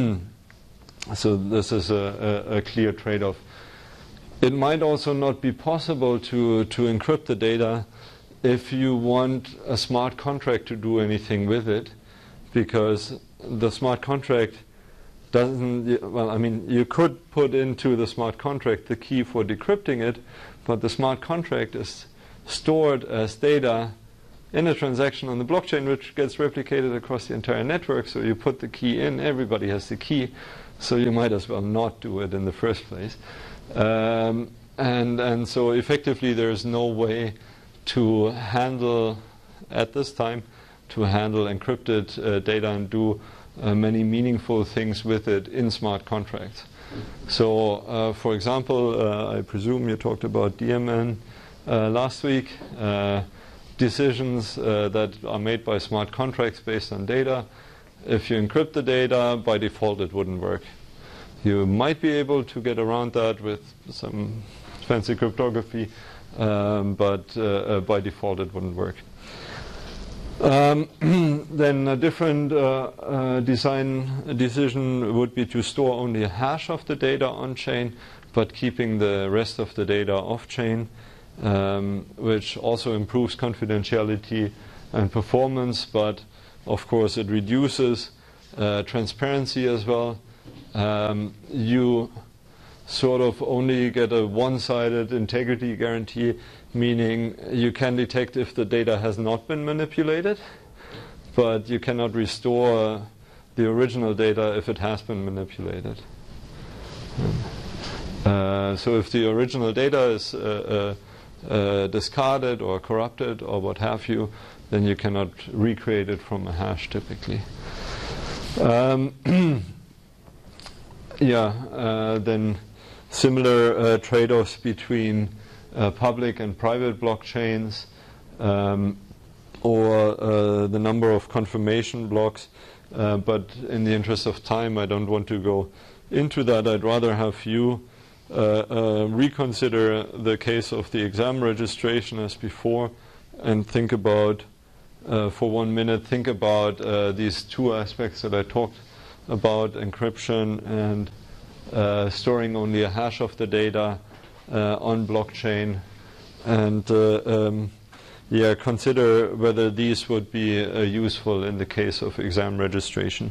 so this is a, a, a clear trade-off. It might also not be possible to, to encrypt the data if you want a smart contract to do anything with it, because the smart contract doesn't, well, I mean, you could put into the smart contract the key for decrypting it, but the smart contract is stored as data in a transaction on the blockchain, which gets replicated across the entire network. So you put the key in, everybody has the key, so you might as well not do it in the first place. Um, and, and so effectively there's no way to handle, at this time, to handle encrypted uh, data and do uh, many meaningful things with it in smart contracts. So, uh, for example, uh, I presume you talked about D M N uh, last week. Uh, decisions uh, that are made by smart contracts based on data. If you encrypt the data, by default it wouldn't work. You might be able to get around that with some fancy cryptography, um, but uh, uh, by default it wouldn't work. Um, then a different uh, uh, design decision would be to store only a hash of the data on-chain, but keeping the rest of the data off-chain, um, which also improves confidentiality and performance, but of course it reduces uh, transparency as well. Um, you sort of only get a one-sided integrity guarantee, meaning you can detect if the data has not been manipulated, but you cannot restore the original data if it has been manipulated. Uh, so if the original data is uh, uh, uh, discarded or corrupted or what have you, then you cannot recreate it from a hash typically. Um, yeah, uh, then similar uh, trade-offs between uh, public and private blockchains, um, or uh, the number of confirmation blocks. Uh, but in the interest of time, I don't want to go into that. I'd rather have you uh, uh, reconsider the case of the exam registration as before, and think about, uh, for one minute, think about uh, these two aspects that I talked about, encryption and uh, storing only a hash of the data uh, on blockchain, and uh, um, yeah, consider whether these would be uh, useful in the case of exam registration.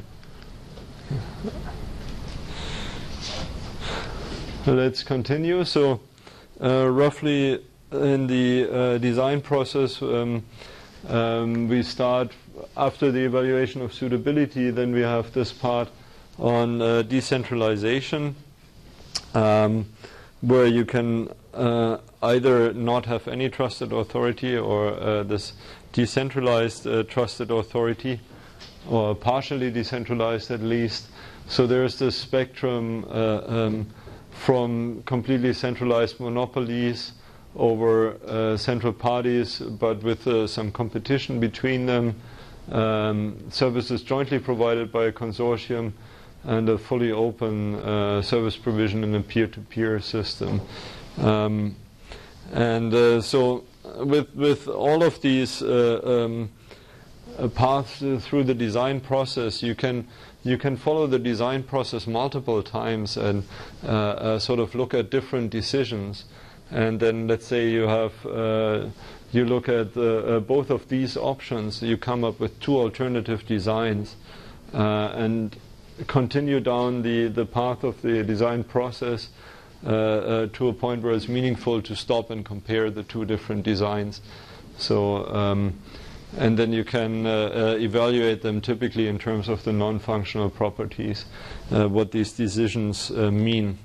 Let's continue. So, uh, roughly in the uh, design process, um, um, we start after the evaluation of suitability. Then we have this part on uh, decentralization, um, where you can uh, either not have any trusted authority or uh, this decentralized uh, trusted authority, or partially decentralized at least. So there's this spectrum uh, um, from completely centralized monopolies over uh, central parties, but with uh, some competition between them, um, services jointly provided by a consortium, and a fully open uh, service provision in a peer-to-peer system. Um, and uh, so with with all of these uh, um, uh, paths uh, through the design process, you can you can follow the design process multiple times and uh, uh, sort of look at different decisions. And then let's say you have uh, you look at uh, uh, both of these options, you come up with two alternative designs, uh, and continue down the, the path of the design process uh, uh, to a point where it's meaningful to stop and compare the two different designs. So, um, and then you can uh, uh, evaluate them typically in terms of the non-functional properties, uh, what these decisions uh, mean.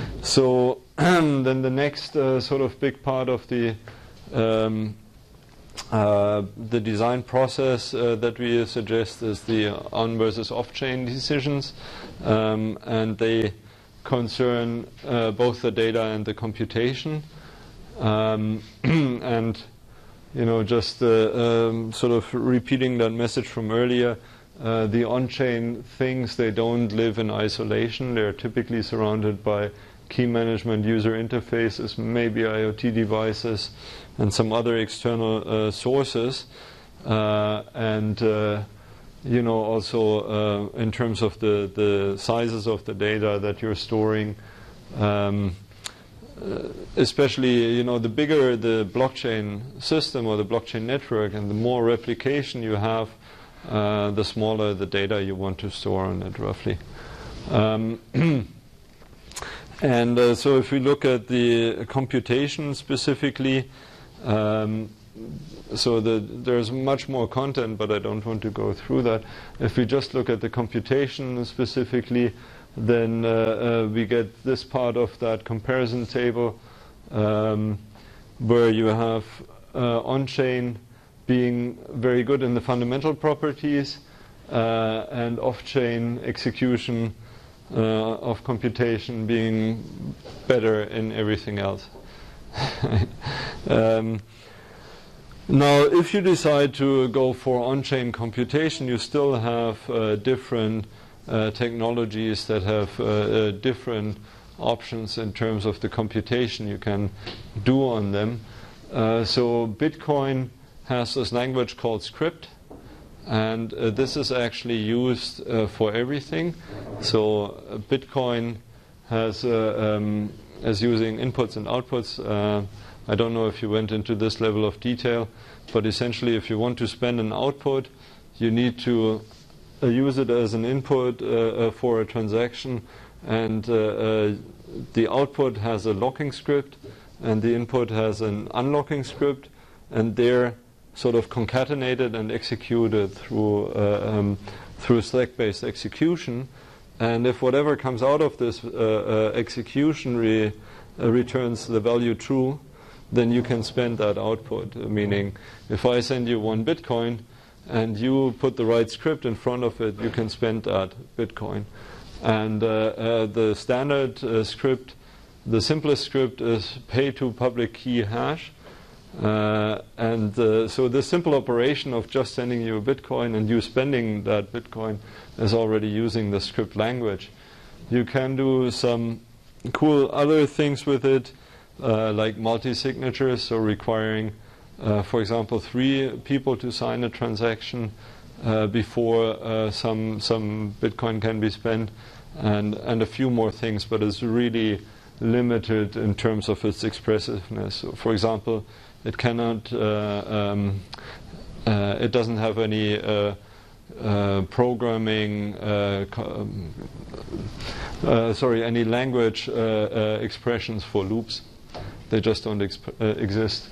So then the next uh, sort of big part of the um, Uh, the design process uh, that we suggest is the on versus off-chain decisions, um, and they concern uh, both the data and the computation. Um, and, you know, just uh, um, sort of repeating that message from earlier, uh, the on-chain things, they don't live in isolation. They're typically surrounded by key management user interfaces, maybe IoT devices, and some other external uh, sources. Uh, and, uh, you know, also uh, in terms of the, the sizes of the data that you're storing, um, uh, especially, you know, the bigger the blockchain system or the blockchain network and the more replication you have, uh, the smaller the data you want to store on it, roughly. Um, And uh, so if we look at the computation specifically, um, so the, there's much more content, but I don't want to go through that. If we just look at the computation specifically, then uh, uh, we get this part of that comparison table um, where you have uh, on-chain being very good in the fundamental properties uh, and off-chain execution Uh, of computation being better in everything else. um, now, if you decide to go for on-chain computation, you still have uh, different uh, technologies that have uh, uh, different options in terms of the computation you can do on them. Uh, so Bitcoin has this language called Script. And uh, this is actually used uh, for everything. So uh, Bitcoin has uh, um, is using inputs and outputs. Uh, I don't know if you went into this level of detail, but essentially, if you want to spend an output, you need to uh, use it as an input uh, uh, for a transaction, and uh, uh, the output has a locking script, and the input has an unlocking script, and they're sort of concatenated and executed through uh, um, through stack-based execution. And if whatever comes out of this uh, uh, execution re, uh, returns the value true, then you can spend that output. Uh, meaning, if I send you one Bitcoin and you put the right script in front of it, you can spend that Bitcoin. And uh, uh, the standard uh, script, the simplest script is pay to public key hash. Uh, and uh, so this simple operation of just sending you a Bitcoin and you spending that Bitcoin is already using the script language. You can do some cool other things with it, uh, like multi-signatures, so requiring, uh, for example, three people to sign a transaction uh, before uh, some some Bitcoin can be spent, and, and a few more things, but it's really limited in terms of its expressiveness. So for example, it cannot, uh, um, uh, it doesn't have any uh, uh, programming, uh, um, uh, sorry, any language uh, uh, expressions for loops. They just don't exp- uh, exist.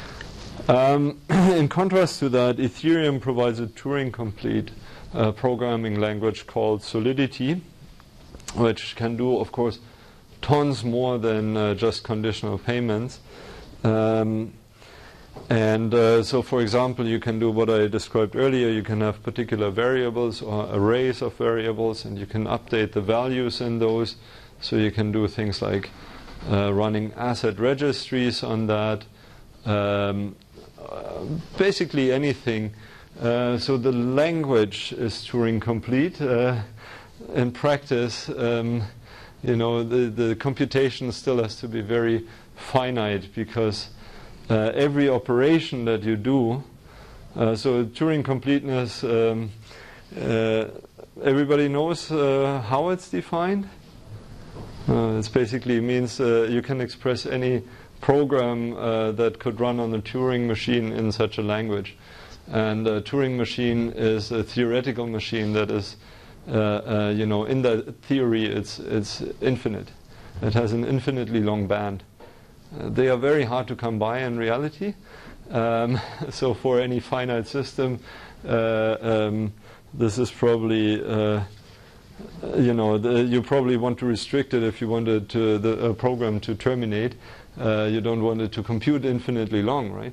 Um, in contrast to that, Ethereum provides a Turing-complete uh, programming language called Solidity, which can do, of course, tons more than uh, just conditional payments. Um, And uh, so, for example, you can do what I described earlier. You can have particular variables or arrays of variables, and you can update the values in those. So you can do things like uh, running asset registries on that. Um, uh, basically anything. Uh, so the language is Turing complete. Uh, in practice, um, you know, the, the computation still has to be very finite, because Uh, every operation that you do, uh, so Turing completeness, um, uh, everybody knows uh, how it's defined. Uh, it basically means uh, you can express any program uh, that could run on a Turing machine in such a language. And a Turing machine is a theoretical machine that is, uh, uh, you know, in that theory it's it's infinite. It has an infinitely long band. Uh, they are very hard to come by in reality. Um, so for any finite system, uh, um, this is probably, uh, you know, the, you probably want to restrict it if you wanted to, the uh, program to terminate. Uh, you don't want it to compute infinitely long, right?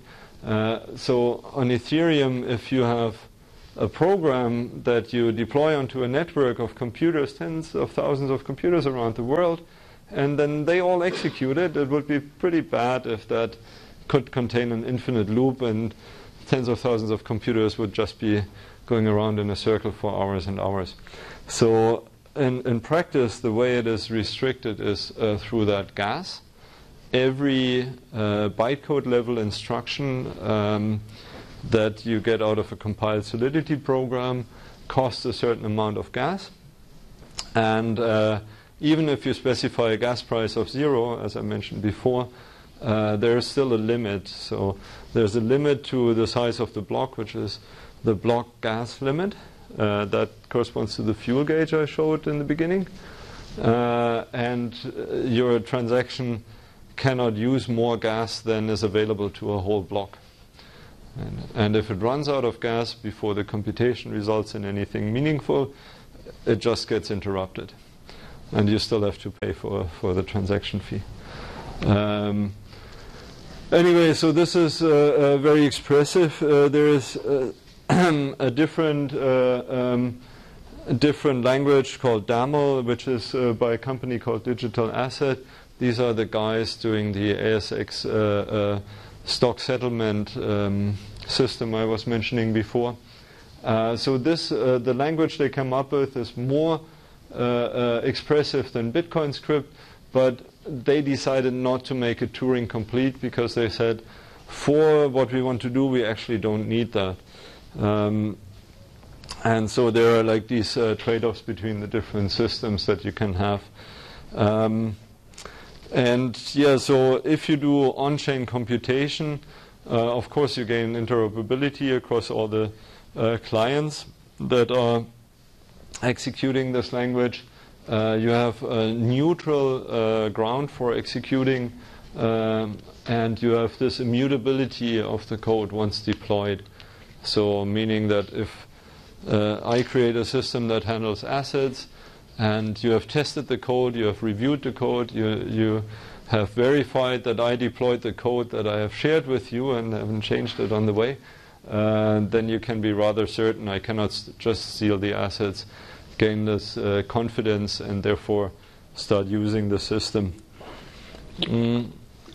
Uh, so on Ethereum, if you have a program that you deploy onto a network of computers, tens of thousands of computers around the world, and then they all execute it, it would be pretty bad if that could contain an infinite loop and tens of thousands of computers would just be going around in a circle for hours and hours. So in, in practice, the way it is restricted is uh, through that gas. Every uh, bytecode level instruction um, that you get out of a compiled Solidity program costs a certain amount of gas. And uh, even if you specify a gas price of zero, as I mentioned before, uh, there is still a limit. So there's a limit to the size of the block, which is the block gas limit. Uh, that corresponds to the fuel gauge I showed in the beginning. Uh, and uh, your transaction cannot use more gas than is available to a whole block. And, and if it runs out of gas before the computation results in anything meaningful, it just gets interrupted. And you still have to pay for, for the transaction fee. Um, anyway, so this is uh, uh, very expressive. Uh, there is uh, a different uh, um, a different language called DAML, which is uh, by a company called Digital Asset. These are the guys doing the A S X uh, uh, stock settlement um, system I was mentioning before. Uh, so this, uh, the language they come up with is more uh, uh, expressive than Bitcoin script, but they decided not to make it Turing complete because they said, for what we want to do, we actually don't need that. Um, and so there are like these uh, trade-offs between the different systems that you can have. Um, and yeah, so if you do on-chain computation, uh, of course you gain interoperability across all the uh, clients that are executing this language. Uh, you have a neutral uh, ground for executing, um, and you have this immutability of the code once deployed. So meaning that if uh, I create a system that handles assets, and you have tested the code, you have reviewed the code, you, you have verified that I deployed the code that I have shared with you and haven't changed it on the way, uh, then you can be rather certain I cannot st- just steal the assets, gain this uh, confidence, and therefore start using the system. Mm.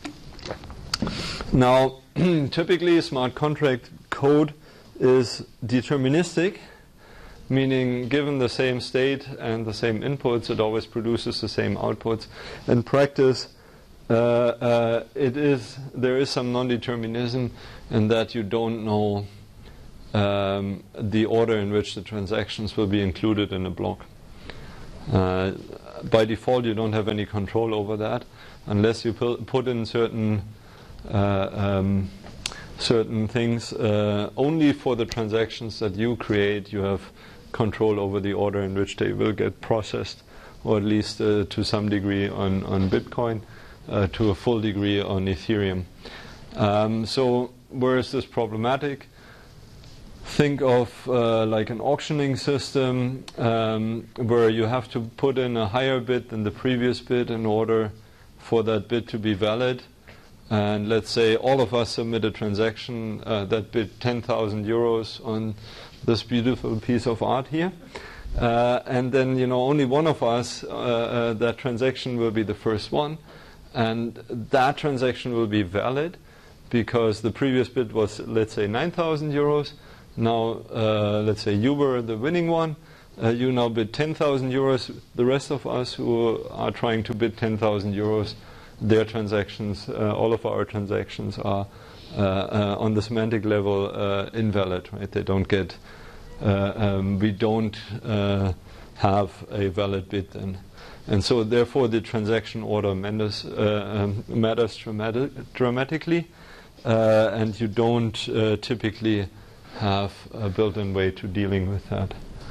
Now, typically smart contract code is deterministic, meaning given the same state and the same inputs, it always produces the same outputs. In practice, uh, uh, it is there is some non-determinism in that you don't know um, the order in which the transactions will be included in a block. Uh, by default, you don't have any control over that unless you pu- put in certain uh, um, certain things. Uh, only for the transactions that you create, you have control over the order in which they will get processed, or at least uh, to some degree on, on Bitcoin, uh, to a full degree on Ethereum. Um, so where is this problematic? Think of uh, like an auctioning system um, where you have to put in a higher bid than the previous bid in order for that bid to be valid. And let's say all of us submit a transaction uh, that bid ten thousand euros on this beautiful piece of art here. Uh, and then, you know, only one of us, uh, uh, that transaction will be the first one. And that transaction will be valid because the previous bid was, let's say, nine thousand euros. Now, uh, let's say you were the winning one. Uh, you now bid ten thousand euros. The rest of us who are trying to bid ten thousand euros, their transactions, uh, all of our transactions are uh, uh, on the semantic level uh, invalid, right? They don't get, uh, um, we don't uh, have a valid bid then. And so therefore the transaction order matters, uh, um, matters dramatic, dramatically, uh, and you don't uh, typically have a built-in way to dealing with that.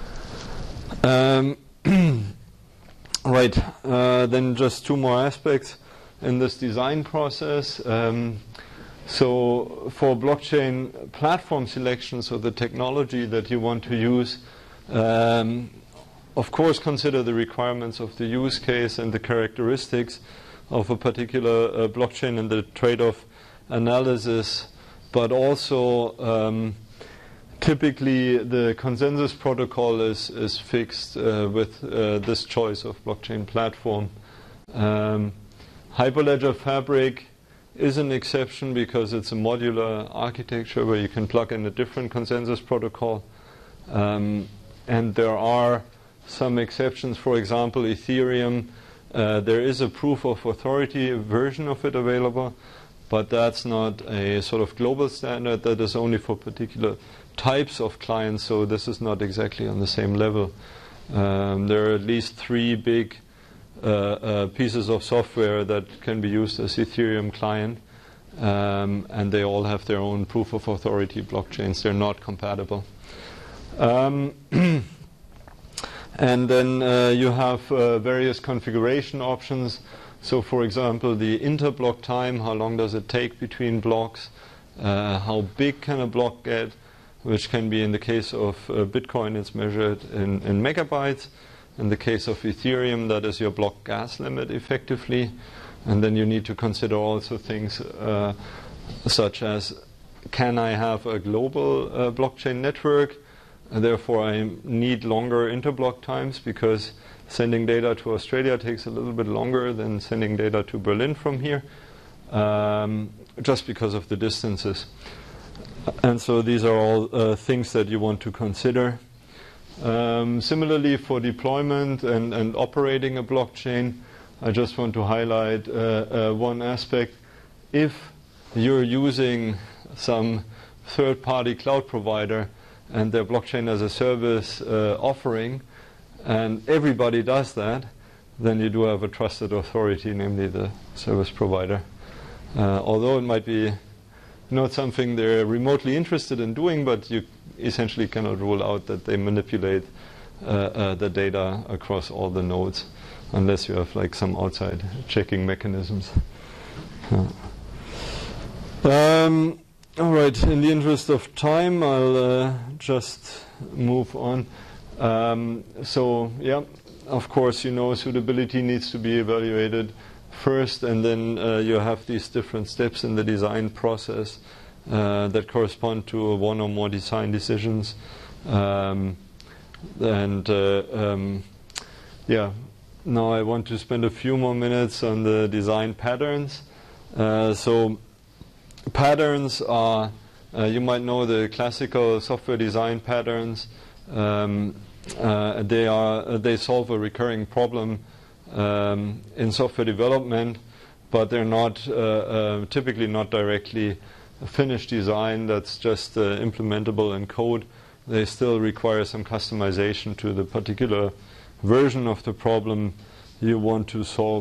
Um, right, uh, then just two more aspects in this design process. Um, so for blockchain platform selection, so the technology that you want to use, um, of course consider the requirements of the use case and the characteristics of a particular uh, blockchain and the trade-off analysis but also um, typically the consensus protocol is, is fixed uh, with uh, this choice of blockchain platform. Um, Hyperledger Fabric is an exception because it's a modular architecture where you can plug in a different consensus protocol. Um, and there are some exceptions. For example, Ethereum, uh, there is a proof of authority version of it available, but that's not a sort of global standard. That is only for particular types of clients, so this is not exactly on the same level. Um, there are at least three big uh, uh, pieces of software that can be used as Ethereum client, um, and they all have their own proof of authority blockchains. They're not compatible. Um, and then uh, you have uh, various configuration options. So, for example, the interblock time, how long does it take between blocks? Uh, how big can a block get? Which can be, in the case of uh, Bitcoin, it's measured in, in megabytes. In the case of Ethereum, that is your block gas limit, effectively. And then you need to consider also things uh, such as, can I have a global uh, blockchain network? And therefore, I need longer interblock times because sending data to Australia takes a little bit longer than sending data to Berlin from here, um, just because of the distances. And so these are all uh, things that you want to consider. Um, similarly, for deployment and, and operating a blockchain, I just want to highlight uh, uh, one aspect. If you're using some third-party cloud provider and their blockchain as a service uh, offering, and everybody does that, then you do have a trusted authority, namely the service provider. Uh, although it might be not something they're remotely interested in doing, but you essentially cannot rule out that they manipulate uh, uh, the data across all the nodes, unless you have like some outside checking mechanisms. Yeah. Um, all right, in the interest of time, I'll uh, just move on. Um, so, yeah, of course, you know, suitability needs to be evaluated first, and then uh, you have these different steps in the design process uh, that correspond to one or more design decisions. Um, and uh, um, yeah, now I want to spend a few more minutes on the design patterns. Uh, so patterns are, uh, you might know the classical software design patterns. Um, uh, they are uh, they solve a recurring problem Um, in software development, but they're not uh, uh, typically not directly a finished design that's just uh, implementable in code. They still require some customization to the particular version of the problem you want to solve.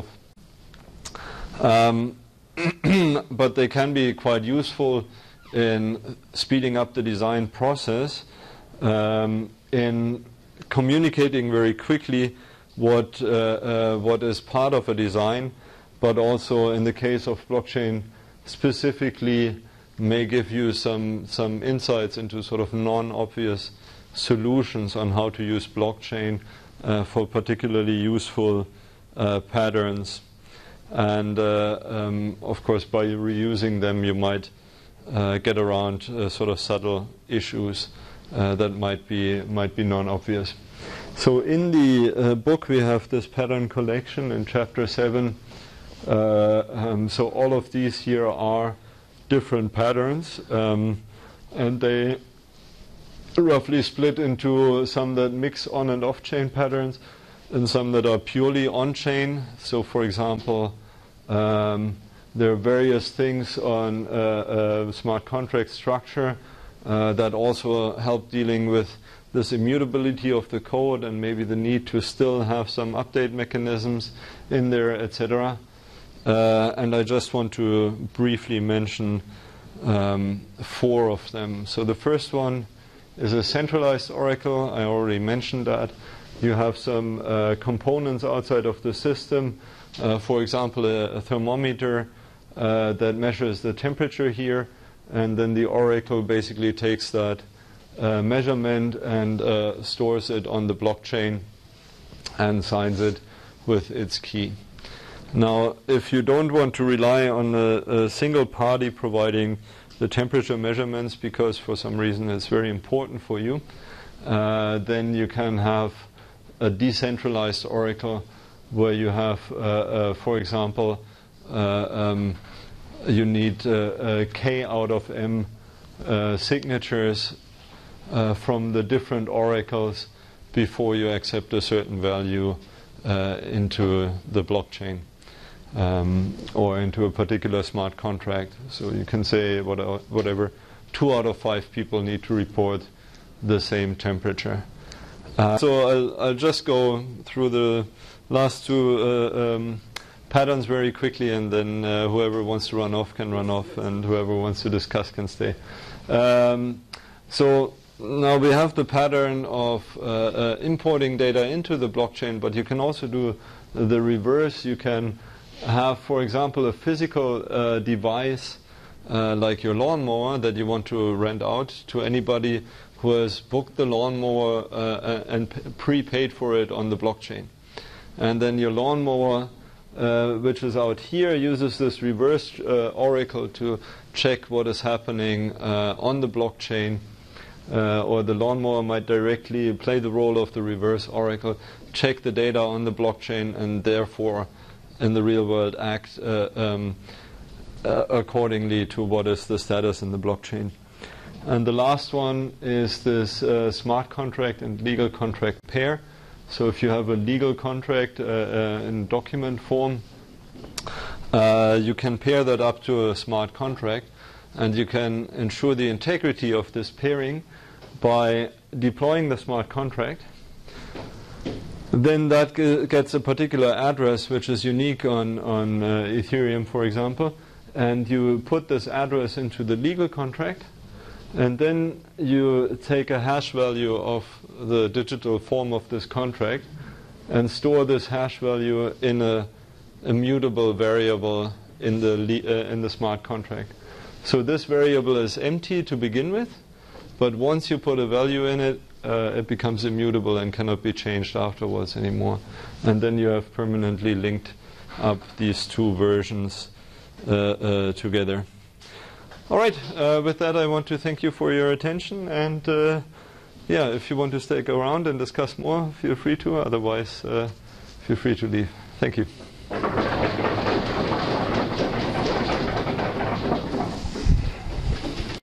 Um, but they can be quite useful in speeding up the design process, um, in communicating very quickly what uh, uh, what is part of a design, but also in the case of blockchain specifically may give you some some insights into sort of non-obvious solutions on how to use blockchain uh, for particularly useful uh, patterns. And uh, um, of course, by reusing them, you might uh, get around uh, sort of subtle issues uh, that might be might be non-obvious. So in the uh, book we have this pattern collection in chapter seven. Uh, um, so all of these here are different patterns, um, and they roughly split into some that mix on and off chain patterns and some that are purely on chain. So for example, um, there are various things on uh, uh, smart contract structure uh, that also help dealing with this immutability of the code and maybe the need to still have some update mechanisms in there, et cetera. Uh, and I just want to briefly mention um, four of them. So the first one is a centralized oracle. I already mentioned that. You have some uh, components outside of the system. Uh, for example, a, a thermometer uh, that measures the temperature here, and then the oracle basically takes that Uh, measurement and uh, stores it on the blockchain and signs it with its key. Now, if you don't want to rely on a, a single party providing the temperature measurements because for some reason it's very important for you, uh, then you can have a decentralized oracle where you have, uh, uh, for example, uh, um, you need uh, uh, k out of m uh, signatures uh, from the different oracles before you accept a certain value uh, into the blockchain um, or into a particular smart contract. So you can say what, whatever, two out of five people need to report the same temperature. Uh, so I'll, I'll just go through the last two uh, um, patterns very quickly, and then uh, whoever wants to run off can run off, and whoever wants to discuss can stay. Um, so now we have the pattern of uh, uh, importing data into the blockchain, but you can also do the reverse. You can have, for example, a physical uh, device uh, like your lawnmower that you want to rent out to anybody who has booked the lawnmower uh, and p- prepaid for it on the blockchain. And then your lawnmower, uh, which is out here, uses this reverse uh, oracle to check what is happening uh, on the blockchain. Uh, or the lawnmower might directly play the role of the reverse oracle, check the data on the blockchain, and therefore, in the real world, act uh, um, uh, accordingly to what is the status in the blockchain. And the last one is this uh, smart contract and legal contract pair. So if you have a legal contract uh, uh, in document form, uh, you can pair that up to a smart contract, and you can ensure the integrity of this pairing by deploying the smart contract. Then that g- gets a particular address which is unique on, on uh, Ethereum, for example, and you put this address into the legal contract. And then you take a hash value of the digital form of this contract and store this hash value in a immutable variable in the le- uh, in the smart contract. So this variable is empty to begin with, but once you put a value in it, uh, it becomes immutable and cannot be changed afterwards anymore. And then you have permanently linked up these two versions uh, uh, together. All right, uh, with that I want to thank you for your attention, and uh, yeah, if you want to stick around and discuss more, feel free to, otherwise uh, feel free to leave. Thank you.